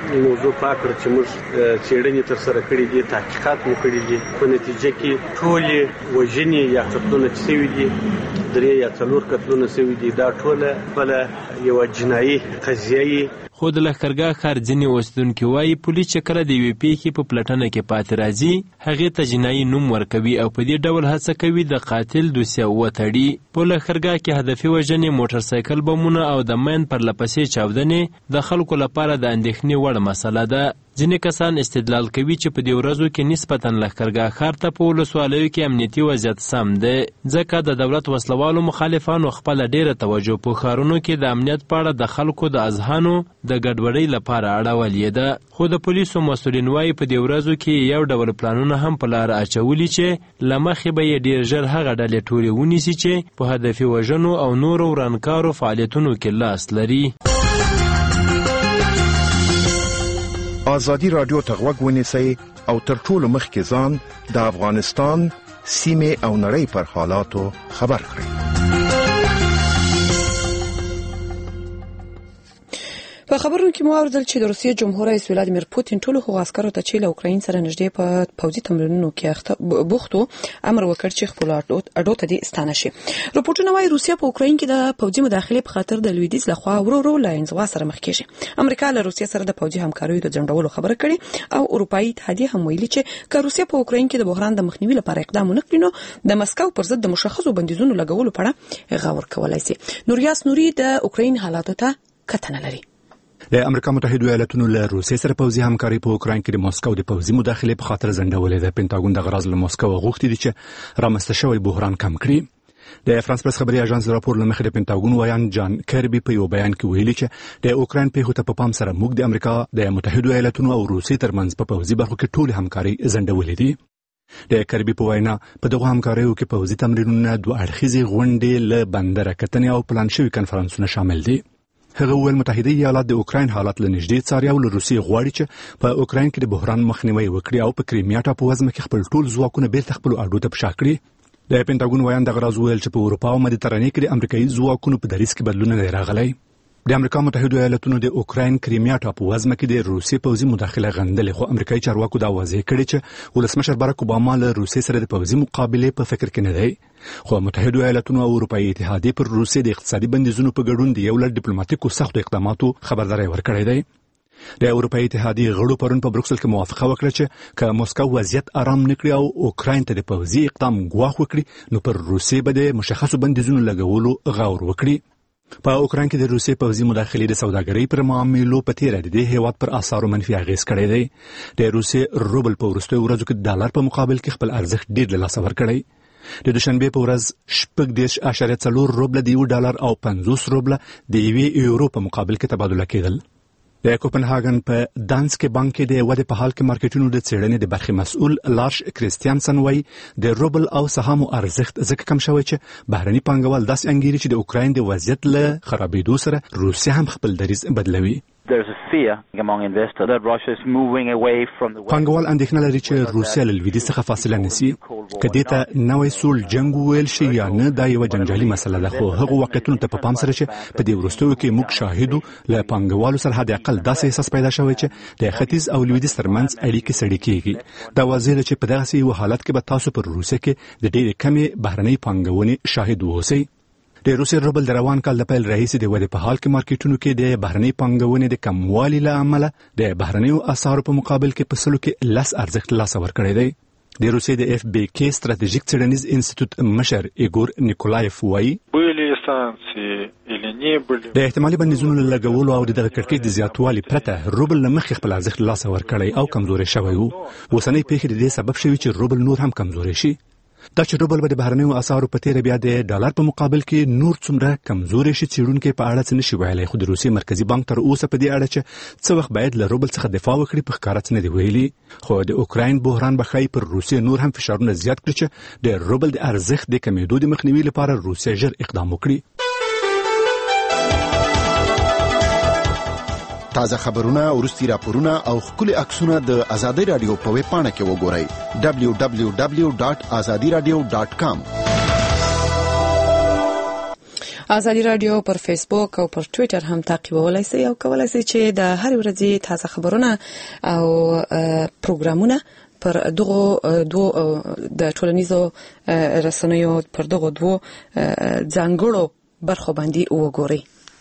موضوع پاکړه چې موږ څېړنې تر سره کړې دي، تحقیقات مو کړي دي، په نتیجه کې ټولې وژنې یا قتلونه چې شوي دي 3 یا 4 قتلونه شوي دي، دا ټوله بله یوه جنایي قضیه. خو د لښکرګاه ښار ځینې اوسېدونکي وایي پولیس چې کله د یوې پیښې په پلټنه کې پاتې راځي هغې ته جنایي نوم ورکوي او په دې ډول هڅه کوي د قاتل دوسیه وتړي. په لښکرګاه کې هدفي وژنې، موټرسایکل بمونه او د مین پرلپسې چاودنې د خلکو لپاره د اندېښنې وړ مسله ده. ځینې کسان استدلال کوي چې په دې ورځو کې نسبتاً لښکرګاه ښار ته په ولسوالیو کې امنیتي وضعیت سم دی، ځکه د دولت وسلوالو مخالفانو خپله ډېره توجه په ښارونو کې د امنیت په اړه د خلکو د اذهانو د ګډوډۍ لپاره اړولې ده. خو د پولیسو مسؤلین وایي په دې ورځو کې یو ډول پلانونه هم په لاره اچولي چې له مخې به یې ډېر ژر هغه ډلې ټولې ونیسي چې په هدفي وژنو او نورو ورانکارو فعالیتونو کې لاس لري. ازادي رادیو ته غوږ ونیسئ او تر ټولو مخکې ځان د افغانستان سیمې او نړۍ پر حالاتو خبر کړئ. په خبرونو کې مو اوریدل چې د روسیې جمهور رئیس ولادیمیر پوتین ټولو هغو عسکرو ته چې له اوکراین سره نږدې په پوځي تمرینونو کې بوختو امر وکړ چې خپل اډو ته دې ستانه شي. راپورټونه وايي روسیه په اوکراین کې د پوځي مداخلې په خاطر د لویدیځ لخوا ورو له انزوا سره مخ کېږي. امریکا له روسیې سره د پوځي همکاریو د ځنډولو خبره کړې او اروپאי اتحادیه هم ویلي چې که روسیه په اوکراین کې د بحران د مخنیوي لپاره اقدام ونه کړي نو د مسکو پر ضد د مشخصو بندیزونو لګولو په اړه غور کولای شي. نوریاس نوري د اوکراین حالاتو ته کتنه لري. د امریکا متحده ایالاتونو له روسیې سره پوځي همکاري په اوکراین کې د موسکو د پوځي مداخلې په خاطر ځنډولې ده. پینټاګون د غرض له موسکو غوښتي دي چې رامنځته شوی بحران کم کړي. د فرانس پرس خبري اژانس راپور له مخې د پینټاګون وایان جان کربي په یو بیان کې ویلي چې د اوکراین پیښو ته په پام سره موږ د امریکا د متحده ایالاتونو او روسیې ترمنځ په پوځي برخو کې ټول همکاري ځنډولې دي. د کربي په وینا په دغه همکاریو کې پوځي تمرینونه، دوه اړخیزې غونډې، له بندر کتنې او پلان شوي کنفرانسونه شامل دي. هغه ویل متحده ایالات د اوکراین حالت له نږدې څاري او له روسیې غواړي چې په اوکراین کې د بحران مخنیوي وکړي او په کریمیا ټاپووزمه کې خپل ټول ځواکونه بیرته خپل اډو ته پشا کړي. د پینټاګون وایان دغه راز ویل چې په اروپا او مدیترانې کې د امریکایي ځواکونو په دریځ کې بدلون نه راغلی. د امریکا متحده ایالاتونو د اوکراین کریمیا ټاپووزمه کې د روسیې پوځي مداخله غندلې، خو امریکایي چارواکو دا واضح کړي چې ولسمشر باراک اوباما له روسیې سره د پوځي مقابله په فکر کې نه دی. خو متحده ایالاتونو او اروپאי اتحادیه پر روسیې د اقتصادي بندیزونو په ګډون د یو لړ ډیپلوماټیکو سختو اقداماتو خبرداري ورکړې ده. د اروپאי اتحادیه غړو پرون په بروکسل کې موافقه وکړه چې که موسکو وضعیت آرام نکړي او اوکراین ته د پوځي اقدام ګواښ وکړي نو پر روسیې به د مشخصو بندیزونو لګولو غور وکړي. په اوکراین کې د روسیې پوځي مداخلې د سوداګرۍ پر معاملو په تیر د دې هیواد پر آثارو منفي اغیز کړی دی. د روسیې روبل په وروستیو ورځو کې د ډالر په مقابل کې خپل ارزښت ډیر له لاسه ورکړی. د دوشنبه په ورځ 4.4 روبل د $1 او 50 روبل د یورو په مقابل کې تبادله کېدل. د کوپنهاګن په دانسکي بانک کې د ودې په حال کې مارکیټونو د څېړنې د برخې مسؤل لارش کریستیانسن وایي د روبل او سهامو ارزښت ځکه کم شوی چې بهرني پانګوال داسې انګیري چې د اوکراین د وضعیت له خرابېدو سره روسیه هم خپل دریځ بدلوي. There's a fear among investors that Russia is moving away from the پانګوال اندېښنه لري چې روسیه له لویدیځ څخه فاصله نیسي. کدی ته نوې سول جنگ ویل شي یا نه دا یو جنجالي مسله ده، خو هغه وختونو ته په پام سره چې په دې وروستیو کې موږ شاهدو له پانګوالو سره حد اقل داسې احساس پیدا شوی چې د ختیځ او لویدیځ ترمنځ اړیکې سړې کېږي. دا واضح ده چې په دغه یو حالت کې به تاسو پر روسیه کې د ډېرې کمې بهرنۍ پانګونې شاهد اوسئ. د روسي روبل د روان کال د پیل رئیس د ودې په حال کې مارکیټونو کې د بهرنۍ پانګونې د کموالي له امله د بهرنیو اسعارو په مقابل کې په سلو کې لس ارزښت لاسه ورکړی دی. د روسي د اف بي کې ستراتیژیک څېړنیز انسټیټیوټ مشر ایګور نیکولایف وایي د احتمالي بندیزونو لګولو او د کړکېچ د زیاتوالي پرته روبل له مخې خپل ارزښت لاسه ورکړی او کمزوري شوی وو. اوسنۍ پیښې د دې سبب شوي چې روبل نور هم کمزوري شي. دا چې روبل به د بهرنیو اسعارو په تیر بیا د ډالر په مقابل کې نور څومره کمزوري شي څېړونکي په اړه څه نشي ویلای، خو د روسي مرکزی بانک تر اوسه په دې اړه چې څه وخت باید له روبل څخه دفاع وکړي په ښکاره څه نه دی ویلي. خو د اوکراین بحران به ښایي پر روسیې نور هم فشارونه زیات کړي چې د روبل د ارزښت د کمیدو د مخنیوي لپاره روسیه ژر اقدام وکړي. تازه خبرونه، ورستي راپورونه او خولي عکسونه د آزادۍ رادیو په ویب پاڼه کې وګورئ www.azadiradio.com. ازادي رادیو پر فیسبوک او پر ټوئیټر هم تعقیبولای شئ او کولای شئ چې د هر ورځې تازه خبرونه او پروګرامونه پر دغه د ټولنیزو رسنیو پر دغه دوه ځانګړو برخو باندې وګورئ.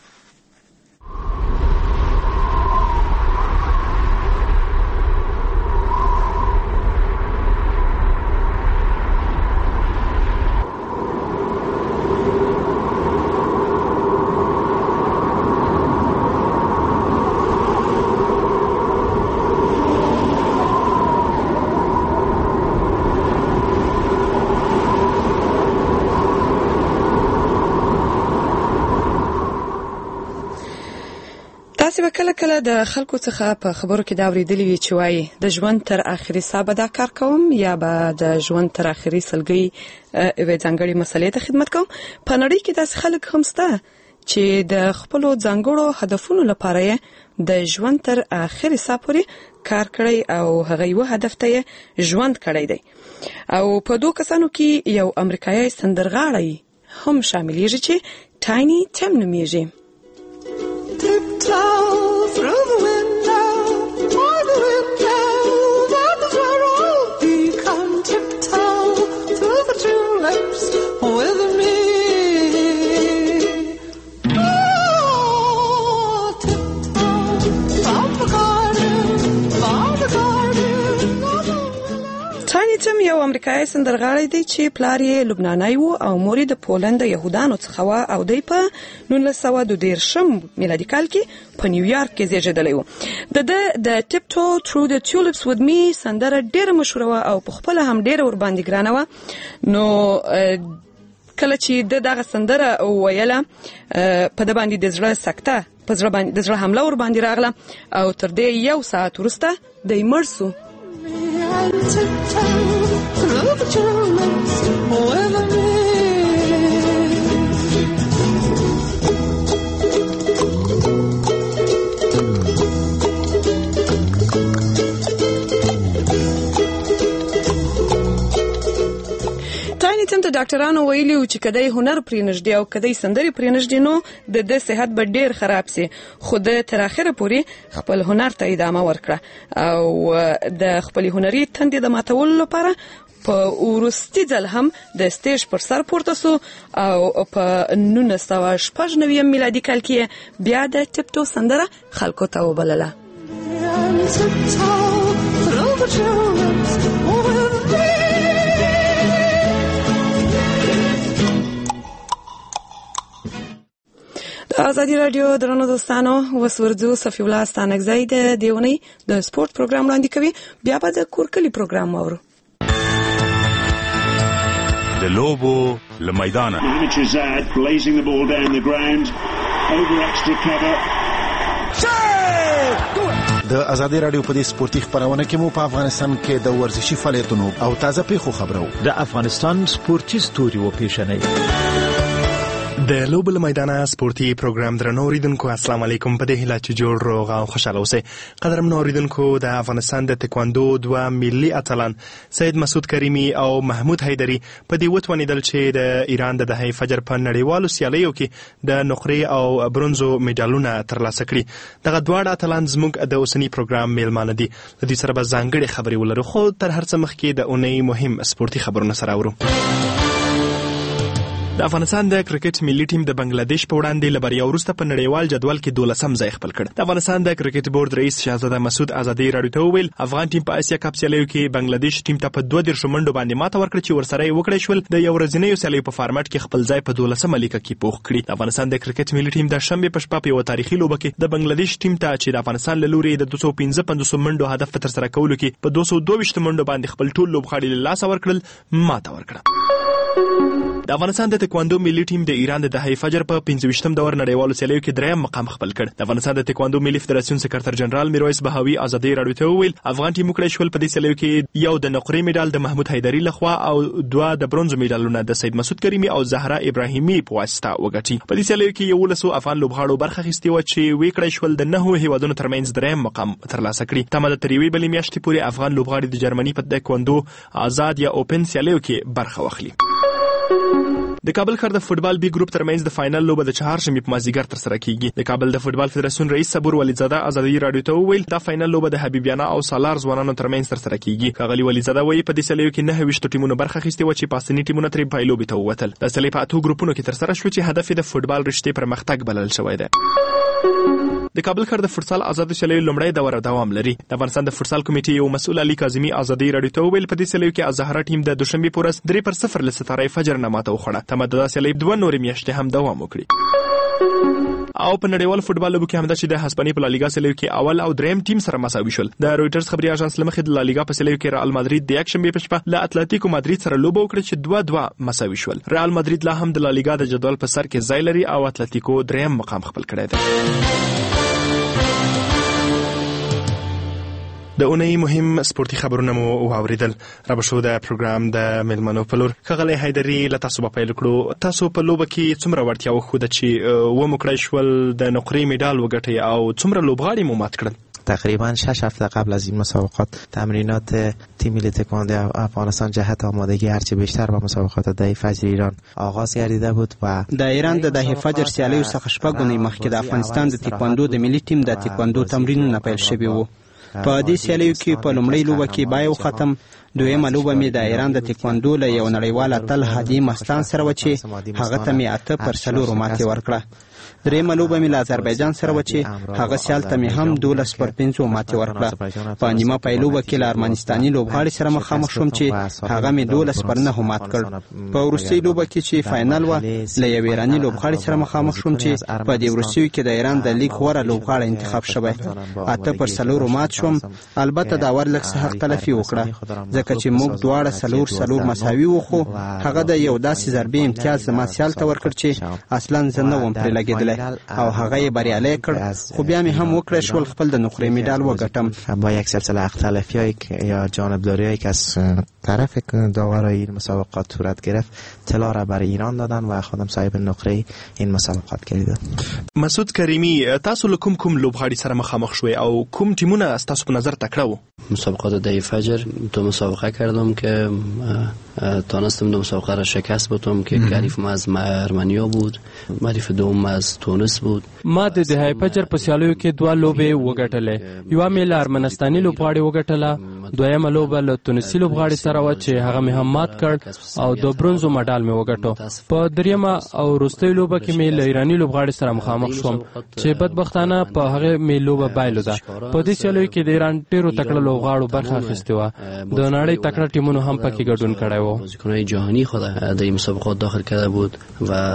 تاسو کله کله د خلکو څخه په خبرو کې دا اوریدلی وي چې وایي د ژوند تر اخري ساه به دا کار کوم یا به د ژوند تر اخري سلګۍ یوې ځانګړې مسلې ته خدمت کوم. په نړۍ کې داسې خلک هم شته چې د خپلو ځانګړو هدفونو لپاره د ژوند تر اخري ساه پورې کار کړی او هغه یو هدف ته ژوند کړی دی. او په دوه کسانو کې یو امریکایي سندرغاړی هم شاملېږي چې ټایني ټیم نومیږي. Tiptoe through the window, for the window, that is where all be. Come tiptoe through the tulips with me. Oh, tiptoe from the garden. ټایني ټیم یو امریکایي سندرغاړی دی چې پلار یې لبنانی و او مور یې د پولند د یهودانو څخه و او دی په 1930 میلادي کال کې په نیویارک کې زیږیدلی و. د ټیپټو تھرو د ټیولپس ود می سندره ډېره مشهوره و او په خپله هم ډېره ورباندې ګرانه و. نو کله چې دغه سندره ویله په د باندې د زړه سکته په زړه باندې د زړه حمله ور باندې راغله او تر دې یو ساعت وروسته دی مړ شو. Through the tulips with me. ټایني ټیم ته ډاکټرانو ویلي و چې کدی هنر پرې نږدې او کدی سندرې پرې نږدې نو د صحت به ډېر خراب سي، خو د تر اخره پورې خپل هنر ته ادامه ورکړه او د خپل هنري تندې د ماتولو لپاره په وروستي ځل هم د سټیج پر سر پورته سو او په 1996 میلادي کال کې بیا د ټیپټو سندره خلکو ته وبلله. ازادي رادیو درنو دوستانو وسورځو صفی الله ستانګزی د دیونی د سپورت پروګرام وړاندې کوي. بیا به د کورکلی پروګرام وورو. د لوبو لمیدانه blazing the ball down the ground over extra cover. د ازادي رادیو په دې سپورتي خبرونه کې مو په افغانستان کې د ورزشي فعالیتونو او تازه پیښو خبرو د افغانستان سپورتي ستوري او پیښنې د لوبل میدانه سپورتي پروګرام درنو اوریدونکو السلام علیکم. په دې هیله چې جوړ روغ او خوشاله اوسئ. قدرمنو اوریدونکو د افغانستان د تکواندو دوه ملي اتلان سید مسعود کریمی او محمود حیدری په دې وتوانیدل چې د ایران د دهه فجر په نړیوالو سیالیو کې د نقرې او برونزو میډالونه ترلاسه کړي. دغه دواړه اتلان زموږ د اوسنی پروګرام میلمانه دي. د دې سره به ځانګړي خبرې ولرو، خو تر هر څه مخکې د اونۍ مهم سپورتي خبرونه سره اورو. د افغانستان د کرکټ ملي ټیم د بنگلاديش په وړاندې له بریا وروسته په نړیوال جدول کې 12م ځای خپل کړ. د افغانستان د کرکټ بورډ رئیس شهزاده مسعود ازادي راډیو ته وویل افغان ټیم په اسیا کپ سیالیو کې بنگلاديش ټیم ته په 22 منډو باندې ماته ورکړه چې ورسره یې وکړی شول د یو ورځنیو سیالیو په فارمټ کې خپل ځای په 12مه لیکه کې پوخ کړی. د افغانستان د کرکټ ملي ټیم د شنبه په شپه په یو تاریخي لوبه کې د بنگلاديش ټیم ته چې د افغانستان له لوري د 255 منډو هدف تر سره کولو کې په 222 منډو باندې خپل ټول لوبغاړي له لاسه ورکړل ماته ورکړه. د افغانستان د تکواندو ملي ټیم د ایران د دهه فجر په 25م دور نړیوالو سیالیو کې دریم مقام خپل کړ. د افغانستان د تکواندو ملي فدراسیون سکرټر جنرال میرویس بهاوی ازادي راډیو ته وویل افغان ټیم وکړی شول په دې سیالیو کې یو د نقرې میډال د محمود حیدری لخوا او دوه د برونز میډالونه د سید مسعود کریمی او زهرا ابراهیمی په واسطه وګټي. په دې سیالیو کې 11 افغان لوبغاړو برخه اخیستې و چې وکړی شول د 9 هیوادونو ترمنځ دریم مقام ترلاسه کړي. تمه د تریوي بلې میاشتې پورې افغان لوبغاړي د جرمني په تکواندو آزاد یا اوپن سیالیو کې برخه واخلي. د کابل ښار د فوټبال بي ګروپ ترمنځ د فائنل لوبه د چهارشنبې په مازدیګر ترسره کیږي. د کابل د فوټبال فدراسیون رئیس صبور ولیزاده ازادي رادیو ته وویل دا فائنل لوبه د حبیبیانه او سالار ځوانانو ترمنځ ترسره کیږي. ښاغلي ولیزاده وایي په دې سیالیو کې 29 ټیمونو برخه اخیستې و چې پاسنی ټیمونه ترې پایلوبې ته ووتل. د سیالۍ په 8 ګروپونو کې ترسره شو چې هدف د فوټبال رشتې پرمختګ بلل شوی دی. د کابل ښار د فوټسال آزاد سیالیو لومړی دوره دوام لري. د افغانستان د فوټسال کمیټې یو مسؤل علي کاظمي ازادي رادیو ته وویل په دې سیالیو کې الزهره ټیم د دوشنبه په ورځ 3-0 له ستاره فجر نه ماته وخوړه. تمدد سیالۍ 2 نورې میاشتې هم دوام وکړي. او په نړیوال فوټبال لوبو کې همدا چې د هسپانیې په لالیګا سیالیو کې اول او دریم ټیم سره مساوي شول. د رويټرز خبري اژانس لمخې د لالیګا په سیالیو کې رئال مادرید د یکشنبه په شپه له اتلتیکو مادرید سره لوبه وکړه چې 2-2 مساوي شول. رئال مادرید لا هم د لالیګا د جدول په سر کې ځای لري او اتلتیکو دریم مقام خپل کړی دی. د اونۍ مهم سپورتي خبرونه مو واوریدل. را به شو د پروګرام د ملمنو په لور. ښاغلی حیدري له تاسو به پیل کړو. تاسو په لوبه کې څومره وړتیا وښوده چې ومکړی شول د نقرې مډال وګټئ او څومره لوبغاړي مو مات کړل؟ تقریبا 6 هفته قبل از این مسابقات تمرینات تیم ملی تکواندو افغانستان جهت آمادگی هرچه بیشتر به مسابقات دهه فجر ایران آغاز گردیده بود و د ایران د دهه فجر سیالیو څخه شپږ اونۍ مخکې د افغانستان د تکواندو د ملي ټیم د تکواندو تمرینونه پیل شوي وو. په دې سیالیو کې په لومړۍ لوبه کې بایو ختم، دویمه لوبه مې د ایران د تکواندو له یو نړیوال اتل هادي مستان سره و چې هغه ته مې 8-4 ماتې ورکړه. دریمه لوبه مې له آذربایجان سره و چې هغه سیال ته مې هم 12-5 ماتې ورکړه. په نیمه پایلوبه کې له ارمنستاني لوبغاړي سره مخامخ شوم چې هغه مې 12-9 مات کړ. په وروستۍ لوبه کې چې فائنل و له یو ایراني لوبغاړي سره مخامخ شوم چې په دې وروستیو کې د ایران د لیګ غوره لوبغاړی انتخاب شوی. 8-4 مات شوم. البته دا ور لږ څه حق تلفي وکړه ځکه چې موږ دواړه 4 مساوي وو، خو هغه د یو داسې ضربې امتیاز زما سیال ته ورکړ چې اصلا زه نه وم پرې لګېدلی او هغه یې بریالی کړ. خو بیا مې هم وکړی شول خپل د نقرې مډال وګټم. با یک سلسله اختلافی‌هایی یا جانبداری‌هایی که از طرف داورای این مسابقات صورت گرفت طلا را برای ایران دادن و خودم صاحب نقره این مسابقات کردم. مسعود کریمی، تاسو له کوم لوبغاړي سره مخامخ شوي او کوم ټیمونه تاسو په نظر تکړه وو؟ مسابقات دهه فجر 2 مسابقه کردم که تانستم 2 مسابقه را شکست بدم که حریفم از ارمنیا بود، حریف دوم از تونس بود. ما د دهه فجر په سیالیو کې 2 لوبې وګټلې. یو مې له ارمنستاني لوبغاړي وګټله، دویمه لوبه له تونسي لوبغاړي سره و چې هغه مې هم مات کړ او د برونزو مډال مې وګټو. په دریمه او وروستۍ لوبه کې مې له ایراني لوبغاړي سره مخامخ شوم چې بدبختانه په هغه مې لوبه بایلو ده. په دې سیالیو کې د ایران ډیرو تکړه لوبغاړو برخه اخیستې و. د نړۍ تکړه ټیمونو هم پکې ګډون کړی و. بازیکن‌های جهانی خود در این مسابقات داخل کرده بود و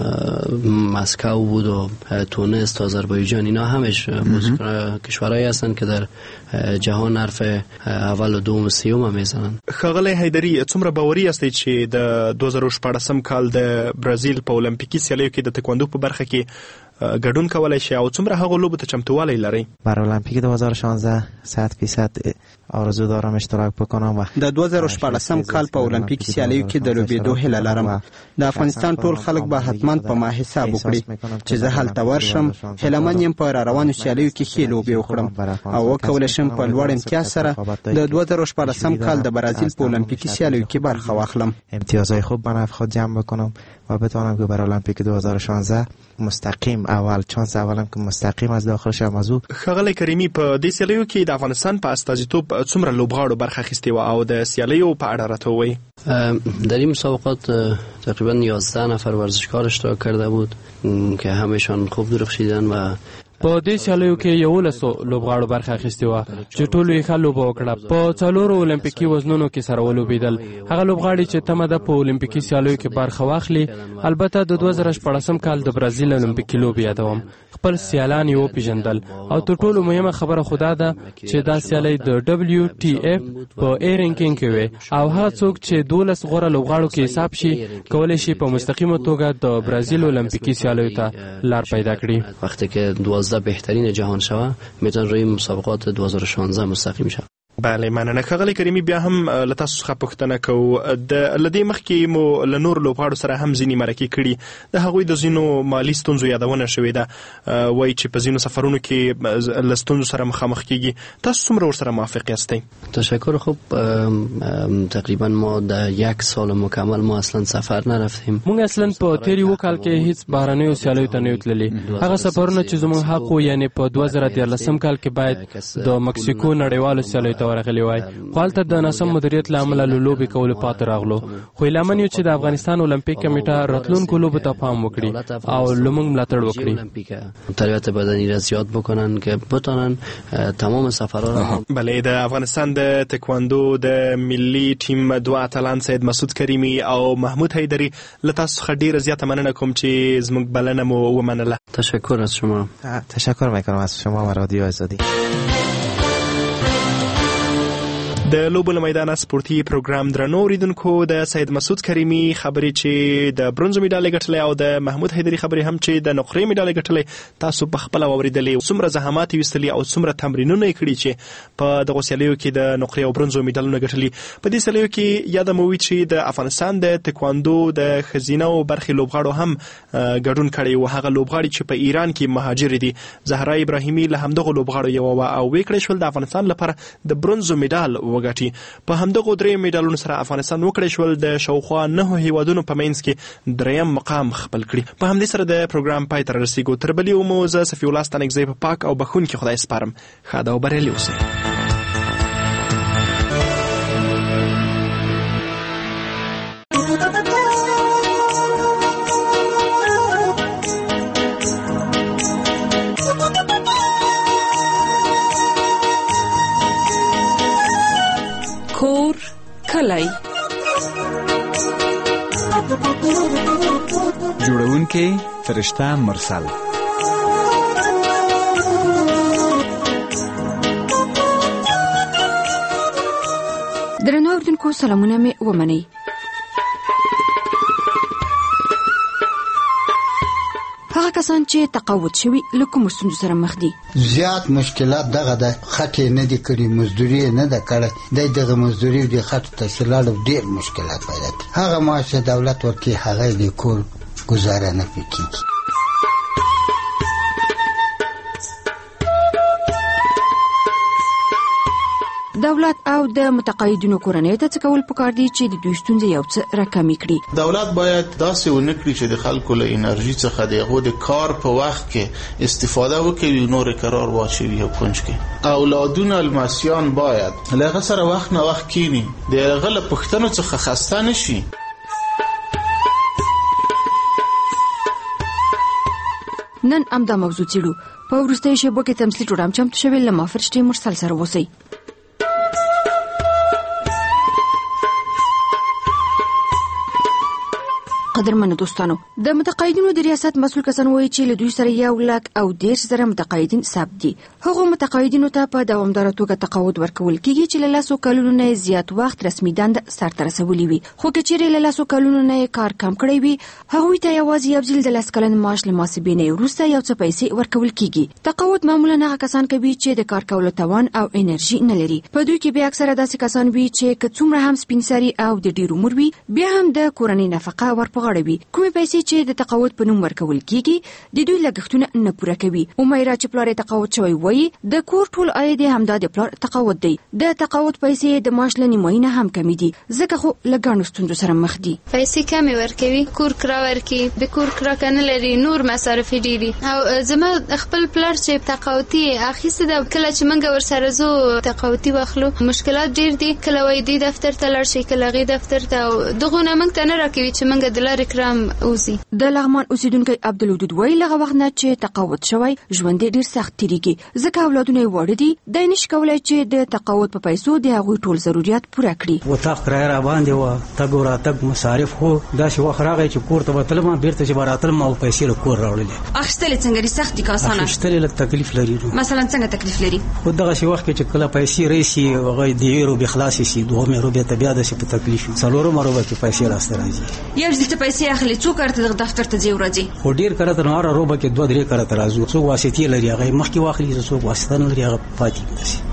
مسکو بود و تونس تا آذربایجان، اینا همش کشورهایی هستند که در جهان حرف اول و دوم و سوم هم میزنن. ښاغلی حیدري، څومره باوري یاستئ چې د 2014 کال د برازیل په اولمپیکي سیالیو کې د تکواندو په برخه کې ګډون کولای شي او څومره هغه لوبو ته چمتووالی لري؟ برای المپیک 2016 100% آرزو دارم اشتراک بکنم و د 2014 کال په اولمپیک سیالیو کې د لوبېدو هیله لرم. د افغانستان ټول خلک به حتما په ما حساب وکړي چې زه هلته ورشم. هیلهمن یم په روانو سیالیو کې ښې لوبې وکړم او وکولی شم په لوړ امتیاز سره د 2014 کال د برازیل په اولمپیکي سیالیو کې برخه واخلم. امتیازهای خوب به نفع خود جمع بکنم و بتوانم که برای المپیک 2016 مستقیم اول چانس اولم که مستقیم از داخل شم از او. ښاغلی کریمي، په دې سیالیو کې د افغانستان په استازیتوب څومره لوبغاړو برخه اخیستې وه او د سیالیو په اړه راته ووایئ. در این مسابقات تقریبا 11 نفر ورزشکار اشتراک کرده بود که همهشان خوب درخشیدن و په دې سیالیو کې 11 لوبغاړو برخه اخیستې وه چې ټولو یې ښه لوبه وکړه. په 4 اولمپیکي وزنونو کې سره ولوبېدل. هغه لوبغاړي چې تمه ده په اولمپیکي سیالیو کې برخه واخلي. البته د 2014 کال د برازیل اولمپیکي لوبې یادوم. خپل سیالان یې وپېژندل او تر ټولو مهمه خبره خو دا ده چې دا سیالۍ د WTF په A رینکینګ کې وې او هغه څوک چې 12 غوره لوبغاړو کې حساب شي کولی شي په مستقیمه توګه د برازیل اولمپیکي سیالیو ته لار پیدا کړي. وقتی که 12 بهترین جهان شوه میتونه روی مسابقات 2016 مستقیم شوه. بله مننه. ښاغلی کریمي بیا هم له تاسو څخه پوښتنه کوو د لدې مخکې مو له نور لوبغاړو سره هم ځینې مرکې کړي د هغوی د ځینو مالي ستونزو یادونه شوې ده وایي چې په ځینو سفرونو کې له ستونزو سره مخامخ کیږي تاسو څومره ورسره موافق یاستئ؟ تشکر. خب تقریبا ما در 1 سال مکمل ما اصلا سفر نرفتیم. موږ اصلا په تیر یو کال کې هیڅ بهرنیو سیالیو ته نه تللی. هغه سفرونه چې زموږ حق وو یعنی په 2013 کال کې باید د مکسیکو نړیوالو سیالیو ته ورغلی وای خو هلته د ناسم مدیریت له امله لوبې کولو پاتې راغلو. خو لامل یو چې د افغانستان المپیک کمیټه راتلونکو لوبو ته پام وکړي او لمونږ ملاتړ وکړي تربیت بدنی را زیاد بکنن که بتونن تمام سفرها را. بله، د افغانستان د تکواندو د ملي ټیم دوه اتلان سید مسعود کریمي او محمود حیدری له تاسو څخه ډیره زیاته مننه کوم چې زموږ بلنه مو ومنله. تشکر از شما. تشکر میکنم از شما و رادیو آزادی. د لوبو له میدانه سپورتي پروګرام درنو اوریدونکو د سید مسعود کریمي خبرې چې د برونزو میډالۍ ګټلې او د محمود حیدری خبرې هم چې د نقرې میډالۍ ګټلې تاسو په خپل اوریدلې څومره زحمات ویستلې او څومره تمرینونه یې کړي چې په دغه سیالیو کې د نقرې او برونزو میډالونه ګټلې. په دې سیالیو کې یادموي چې د افغانستان د تکواندو د ښځینه او برخې لوبغاړو هم ګډون کړی و. هغه لوبغاړي چې په ایران کې مهاجر دي زهرا ابراهیمي له همدغه لوبغاړو یو او وکړې شول د افغانستان لپاره د برونزو میډال وګټي. په همدغه 3 میډالونو سره افغانستان وکړی شول د شاوخوا 9 هیوادونو په منځ کې 3م مقام خپل کړي. په همدې سره د پروګرام پای ته رسیدو. تر بلې مو زه صفي الله ستانکزی په پاک او بخښونکي خدای سپارم. ښه او بریالي اوسئ. کور کلی جوړونکې فرشته مرسل. درنو اوریدونکو سلامونه مې ومنئ. هغه کسان چې تقاعد شوي له کومو ستونزو سره مخ دي؟ زیات مشکلات دغه د خټې نه دي کړي، مزدوري نه ده کړې، دغه مزدوري د خټو تحصیلات ډېر مشکلات پیدا کوي. هغه معاش دولت ورکړي هغه د کور گزاره نه کیږي. دولت او د متقاعدینو کورنۍ ته څه کول پکار دي چې د دوی ستونزې یو څه راکمې کړي؟ دولت باید داسې ونه کړي چې د خلکو له انرژي څخه د هغو د کار په وخت کې استفاده وکړي، نور قرار واچوي او کنج کې. اولادونه لمسیان باید له هغه سره وخت نه وخت کینی، د هغه له پوښتنو څخه خسته نشي. نن همدا موضوع څېړو. په وروستیو شېبو کې تمثیلي پروګرام چمتو شوی. له ما فرشتې مرسل سره اوسئ. قدرمنو دوستانو، د متقاعدینو د ریاست مسؤل کسان وایي چې له دوی سره 1,10,000 متقاعدین ثبت دي. هغو متقاعدینو ته په دوامداره توګه تقاعد ورکول کیږي چې له 10 کلونو نه زیات وخت رسمي دنده سرته رسولي وي. خو که چیرې له 10 کلونو نه کار کم کړی وي، هغوی ته یوازې یو ځل د 10 کلن معاش له محاسبې نه وروسته یو څه پیسې ورکول کیږي. تقاعد معمولا هغه کسان کوي چې د کار کولو توان او انرژي نه لري. په دوی کې به اکثره داسې کسان وي چې که څومره هم سپین سري او د ډیر عمر وي، بیا هم د کورنۍ نفقه ورپغړوي. کومې پیسې چې د تقاعد په نوم ورکول کیږي د دوی لګښتونه نه پوره کوي. عمره چې پلار تقاعد شوی وایي د کور ټول عاید همدا د پلار تقاعد دی. د تقاعد پیسې د معاش له نیمایي نه هم کمې دي، ځکه خو له ګڼو ستونزو سره مخ دي. پیسې کمې ورکوي، کور کرا ورکوي، د کور کرا کنه لري، نور مصارف ډېري. او زما خپل پلار چې تقاعدي اخیسته د کله چې منګه ورسره زو تقاعدي واخلو مشکلات ډېر دي. کله وای دی دفتر ته لاړ شي، کله غي دفتر ته، دغه نه منګ ته نه راکوي چې منګه د لارې کرام اوسي. د لغمان اوسیدونکو عبدالودود وایي لغه وخت نه چې تقاعد شوی ژوند ډېر سخت تیریږي، ځکه اولادونه یې وړ دي. دی نشي کولی چې د تقاعد په پیسو د هغوی ټول ضرورت پوره کړي. وطاق کرایه را باندې وه، تګ و راتګ مصارف خو داسې وخت راغی چې کور ته به تلم، بېرته چې به راتلم او پیسې له کور راوړلې. اخیستلې څنګه دي؟ سخت دي که اسانه؟ اخیستلې لږ تکلیف لري. مثلا څنګه تکلیف لري؟ خو دغسې وخت کې چې کله پیسې راشي هغه د یوې روبې خلاصې شي، دوهمې روبې ته بیا داسې په تکلیف وي، څلورمه روبه کې پیسې راسته راځي. یو ځل ته پیسې اخلي څو کارته دفتر ته ځي ورځي؟ خو ډېر کارته نهاره روبه کې 2-3 کارته راځو. څوک واسطې لري هغه مخکې واخلي، څوک واسطه نه لري هغه پاتې شي.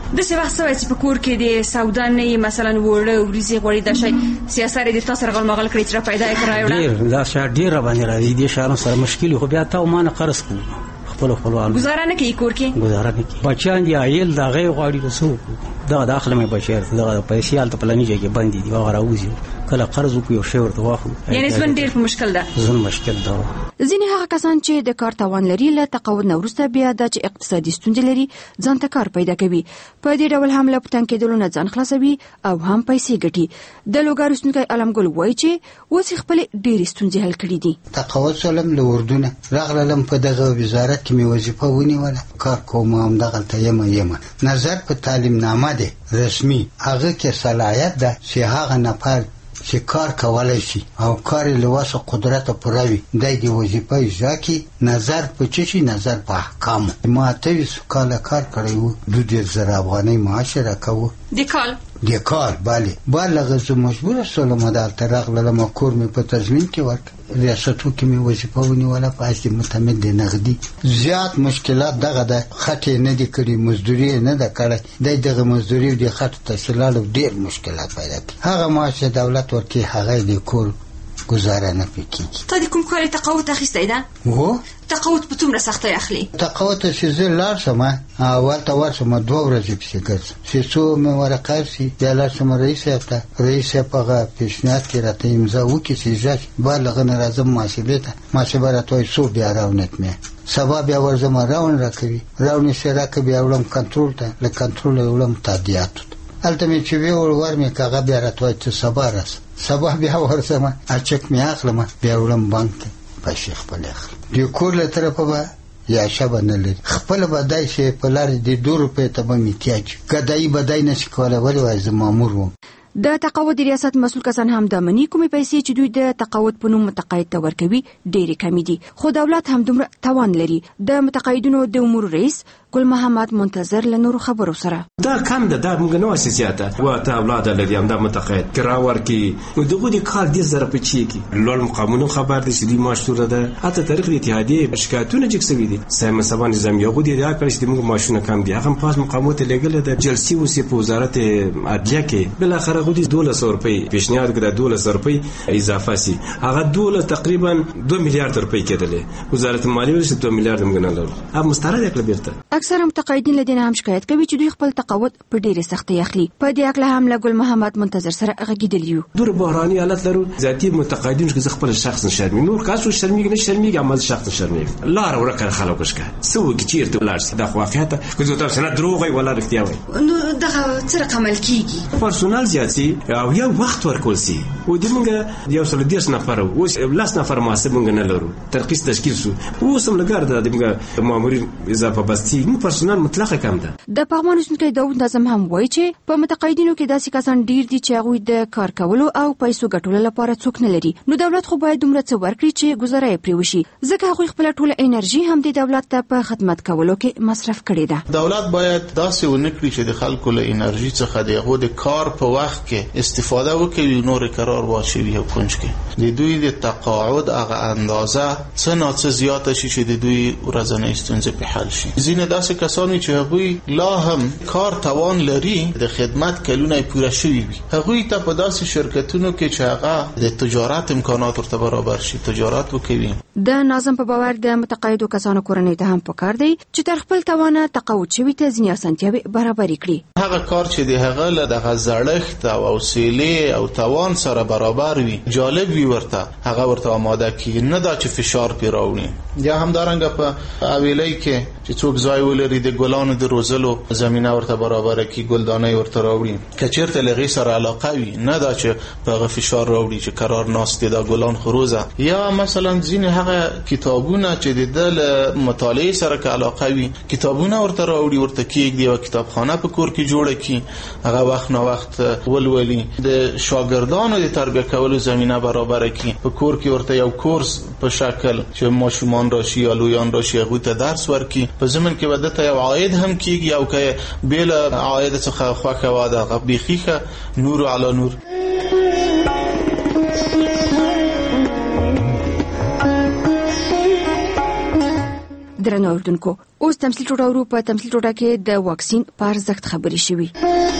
د څه وخت سوي چې په کور کې د سودا نه مثلا وړه وريزي غوړي د شي سیاست د تاسو رغل مغل کړی چې پیدا کړای وړه دا شاعر ډیر باندې راځي د شهر سره مشکل خو بیا ته ما نه قرض کو خپل گزاره نه کوي کور کې گزاره نه کوي بچیان دی عیل دا غي غواړي وسو دا داخله مې بشیر دا پیسې حالت پلاني کې باندې دی هغه راوځي کله قرض وکيو شی ورته واخلو یعنی ځوان ډیر په مشکل ده ځوان مشکل ده ځینې هغه کسان چې د کار توان لري له تقاعد نه وروسته بیا د اقتصادي ستونزې لري ځان ته کار پیدا کوي په دې ډول هم له پټن کېدلو نه ځان خلاصوي او هم پیسې ګټي د لوګارو ستونکي علمګل وایي چې اوس خپل ډېرې ستونزې حل کړې دي تقاعد سلام له اردن راغلم په دغه وزارت کې مې وظیفه ونیوله کار کوم هم دغه ته یم نظر په تعلیم نامه ده رسمي هغه کې صلاحیت ده چې هغه نفر چې کار کولای شي او کار له واسه قدرت پوروي د دې وظیفه اجرا کی نظر په چشي نظر په احکام ما ته کال کار کړو 2000 افغانۍ معاش راکاو د کال بالغ زه مجبور سولم د ترغ لما کور مې په تضمین کې ورک ریاستو کې مې وظیفه ونیوله په اصل متمد نغدي زیات مشکلات دغه د خټې نه دي کړی مزدوري نه ده کړی دغه مزدوري د خټ تحصیلاتو ډیر مشکلات پیدا کړي هغه معاش دولت ورکي هغه د کور گزاره نه پکې ته د کوم کار تقاعد اخیستی ده وو تقاعد په تومره سختي اخلي تقاعد چې زه لار سم اول تا ورسم 2 ورځې پسې ګرځم چې څو مې ورقه سي د لار سم رئیس په پیشنهاد کې راته امضا وکړي چې ځکه بالغ نه راځم محاسبه راته سو بیا راونت مې سبا بیا ورځم راون سره کې بیا ولم کنټرول ته له کنټرول ولم تادیات البته چې وی ورمه کاغه بیا راته چې سبا بیا ورسم اچک مې اخلم بیا ولم بانک پیسې خپل اخلم د کور له طرفه به یا شبه نه لري خپل بدای شي په لار د 2 روپې ته به میتیاج کدای بدای نشي کولای ولی وای زه مامور وم د تقاعد ریاست مسؤل کسان هم د منی کومې پیسې چې دوی د تقاعد په نوم متقاعد ته ورکوي ډېرې کمې دي خو دولت هم دومره توان لري د متقاعدینو د امور رئیس ګل محمد منتظر له نورو خبرو سره دا کم ده دا موږ نو اساسياته و ته اولاد لري هم د متقاعد کراور کې دغه د کار د زره په چی کې لول مقامونو خبر دي چې ماشوره ده حتی طریق د اتحادیه شکایتونه جکسوي دي سم سبا نظام یو غوډي دا کړی چې موږ ماشونه کم دي هغه پاس مقامات لګل د جلسي وسی په وزارت عدلیه کې بل اخر غوډي 1200 روپۍ پیشنهاد کړه 1200 روپۍ اضافه سي هغه 12 تقریبا 2 میلیارډ روپۍ کېدل وزارت مالیه ولې 2 میلیارډ موږ نه لرو اب مسترد کړل بیرته اکثر متقاعدین لدین هم شکایت کوي چې دوی خپل تقاعد په ډیره سختۍ اخلي په دې اړه هم له ګل محمد منتظر سره غږیدل یو دور بحراني حالت لرو ذاتی متقاعدین چې خپل شخص نشرمي نور کاسو شرمېږي نه شرمېږي عمل شخص نشرمېږي لار ورکه خلکو شکه سو کی چیرته ولارس د واقعیت کو زه تاسو نه دروغ ولا رښتیا وای نو دغه څه عمل کیږي پرسونال زیاتی او یو وخت ورکول سي و دې موږ یو سل 10 نفر او 10 نفر ماسه موږ نه لرو ترقیص تشکیل سو او سم لګار د موږ مامورین اضافه بستی نو پرسونال مطلق کم ده د پغمان اوسنکي داود نظم هم وایي چې په متقاعدینو کې داسې کسان ډیر دي چې هغه د کار کولو او پیسو ګټلو لپاره څوک نه لري نو دولت خو باید دومره څه ورکړي چې گزاره یې پریوشي ځکه هغه خپل ټوله انرژي هم د دولت ته په خدمت کولو کې مصرف کړي ده دولت باید داسې ونکړي چې د خلکو له انرژي څخه دغه د کار په وخت کې استفاده وکړي نور قرار واچوي او کنج کې د دوی د تقاعد هغه اندازه څه نه څه زیاته شي چې د دوی ورځنی ستونزې په حل شي ځینې داسې کسانی چې هغوی لا هم کار توان لري د خدمت کلونه پوره شوي وي هغوی ته په داسې شرکتونو کې چې هغه د تجارت امکانات ورته برابر شي تجارت وکوي د ناظم په باور د متقاعدو کسانو کورنۍ ته هم پکار دی چې تر خپل توانه تقاعد شوي ته ځینې اسانتیاوې برابر کړي هغه کار چې د هغه له دغه زړښت او حوصله او توان سره برابر وي جالب وي ورته هغه ورته آماده کیږي نه دا چې فشار پې راوړي یا همدارنګه په اویلۍ کې چې څوک ځای ولري د ګلانو د روزلو زمينه ورته برابر کی ګلدانې ورته راوړي کچیرته لغې سره علاقه وي نه دا چې په فشار راوړي چې قرار ناستې دا ګلان خروزه یا مثلا ځینې هغه کتابونه چې د مطالعه سره علاقه وي کتابونه ورته راوړي ورته کېږي او کتابخانه په کور کې جوړه کی هغه وخت نو وخت ولولي د شاګردانو د تربیه کولو زمينه برابر کی په کور کې ورته یو کورس په شکل چې ماشومان راشي یا لویان راشي هغه ته درس ورکي په زمن کې ودته یو عاید هم کیږي او که بل عاید څخه خوخه واده بيخيخه نور علی نور درنو اوردونکو اوس تمثيل ټوټه په تمثيل ټوټه کې د واکسین په ارزښت خبرې شوې.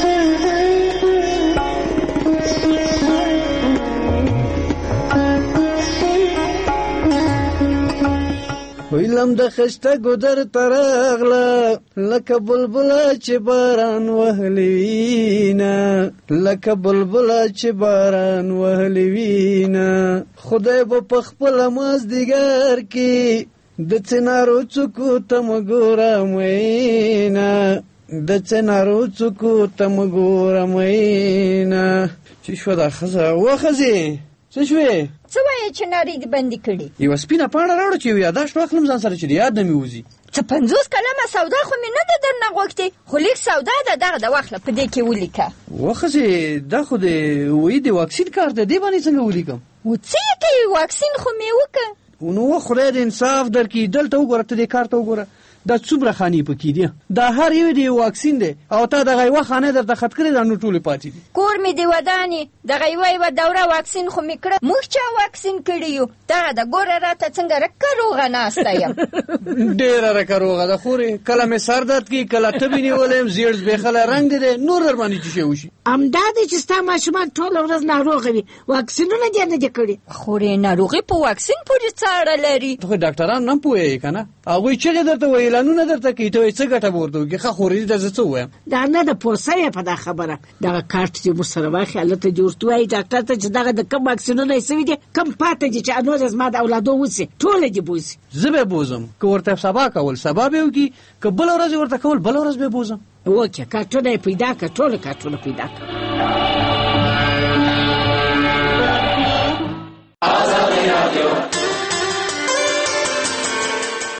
ویلم د خشته ګودر ترغله لکه بلبله چې باران وهلی وینا لکه بلبله چې باران وهلی وینا خدای به په خپل مازدیګر کې د چنارو څوکو ته مګورم وینا د چنارو څوکو ته مګورم وینا چې شو دا خزه وخزه څه شوې څه وایې چې نارې دې بندي کړي یوه سپینه پاڼه راوړه چې یو یاداشت واخلم ځان سره چې د یاد نه مې وځي څه 50 کلمه سودا خو مې نه ده درنه غوښتې خو لیک سودا ده دغه د واخله په دې کې ولیکه وښځې دا خو د وایي د واکسین کار دی دې باندې څنګه ولیکم و څه یې کوي واکسین خو مې وکړه نو خدای دې انصاف درکړي دلته وګوره ته دې کار ته وګوره دا څومره خانې پکې دي دا هر یو دی واکسین دی او تا دغه یوه خانه درته خط کړې دا نو ټولې پاتې دي کور مې دی ودانې دغه یوه دوره واکسین خو مې کړه موږ چا واکسین کړي یو دغه د ګوره راته څنګه رکه روغه ناسته یم ډېره رکه روغه ده خورې کله مې سر درد کړي کله تبې نیولی یم زیړ زبېښلی رنګ دی نور در باندې څه شی وشي همدا دی چې ستا ماشومان ټوله ورځ ناروغه وي واکسینونه دې نه دي کړي خورې ناروغي په واکسین پورې څه اړه لري ته خو ډاکټران نه پوهېږي که نه هغوی چغې درته وایي اعلانونه درته کوي ته وایي څه ګټه به ورته وکړي ښه خورې ته زه څه ووایم دا نه د پوه سوې په دا خبره دغه کارت چې موږ سره واخلي هلته دې ورته وایي ډاکټر ته چې دغه د کوم واکسینونه یې سوي دي کوم پاته دي چې نور زما د اولادو وسي ټوله دې بوځي زه به بوځم که ورته سبا کول سبا به وکړي که بله ورځ ورته کول بله ورځ به بوځم وکړه کارتونه یې پیدا کړه ټوله کارتونه پیدا کړه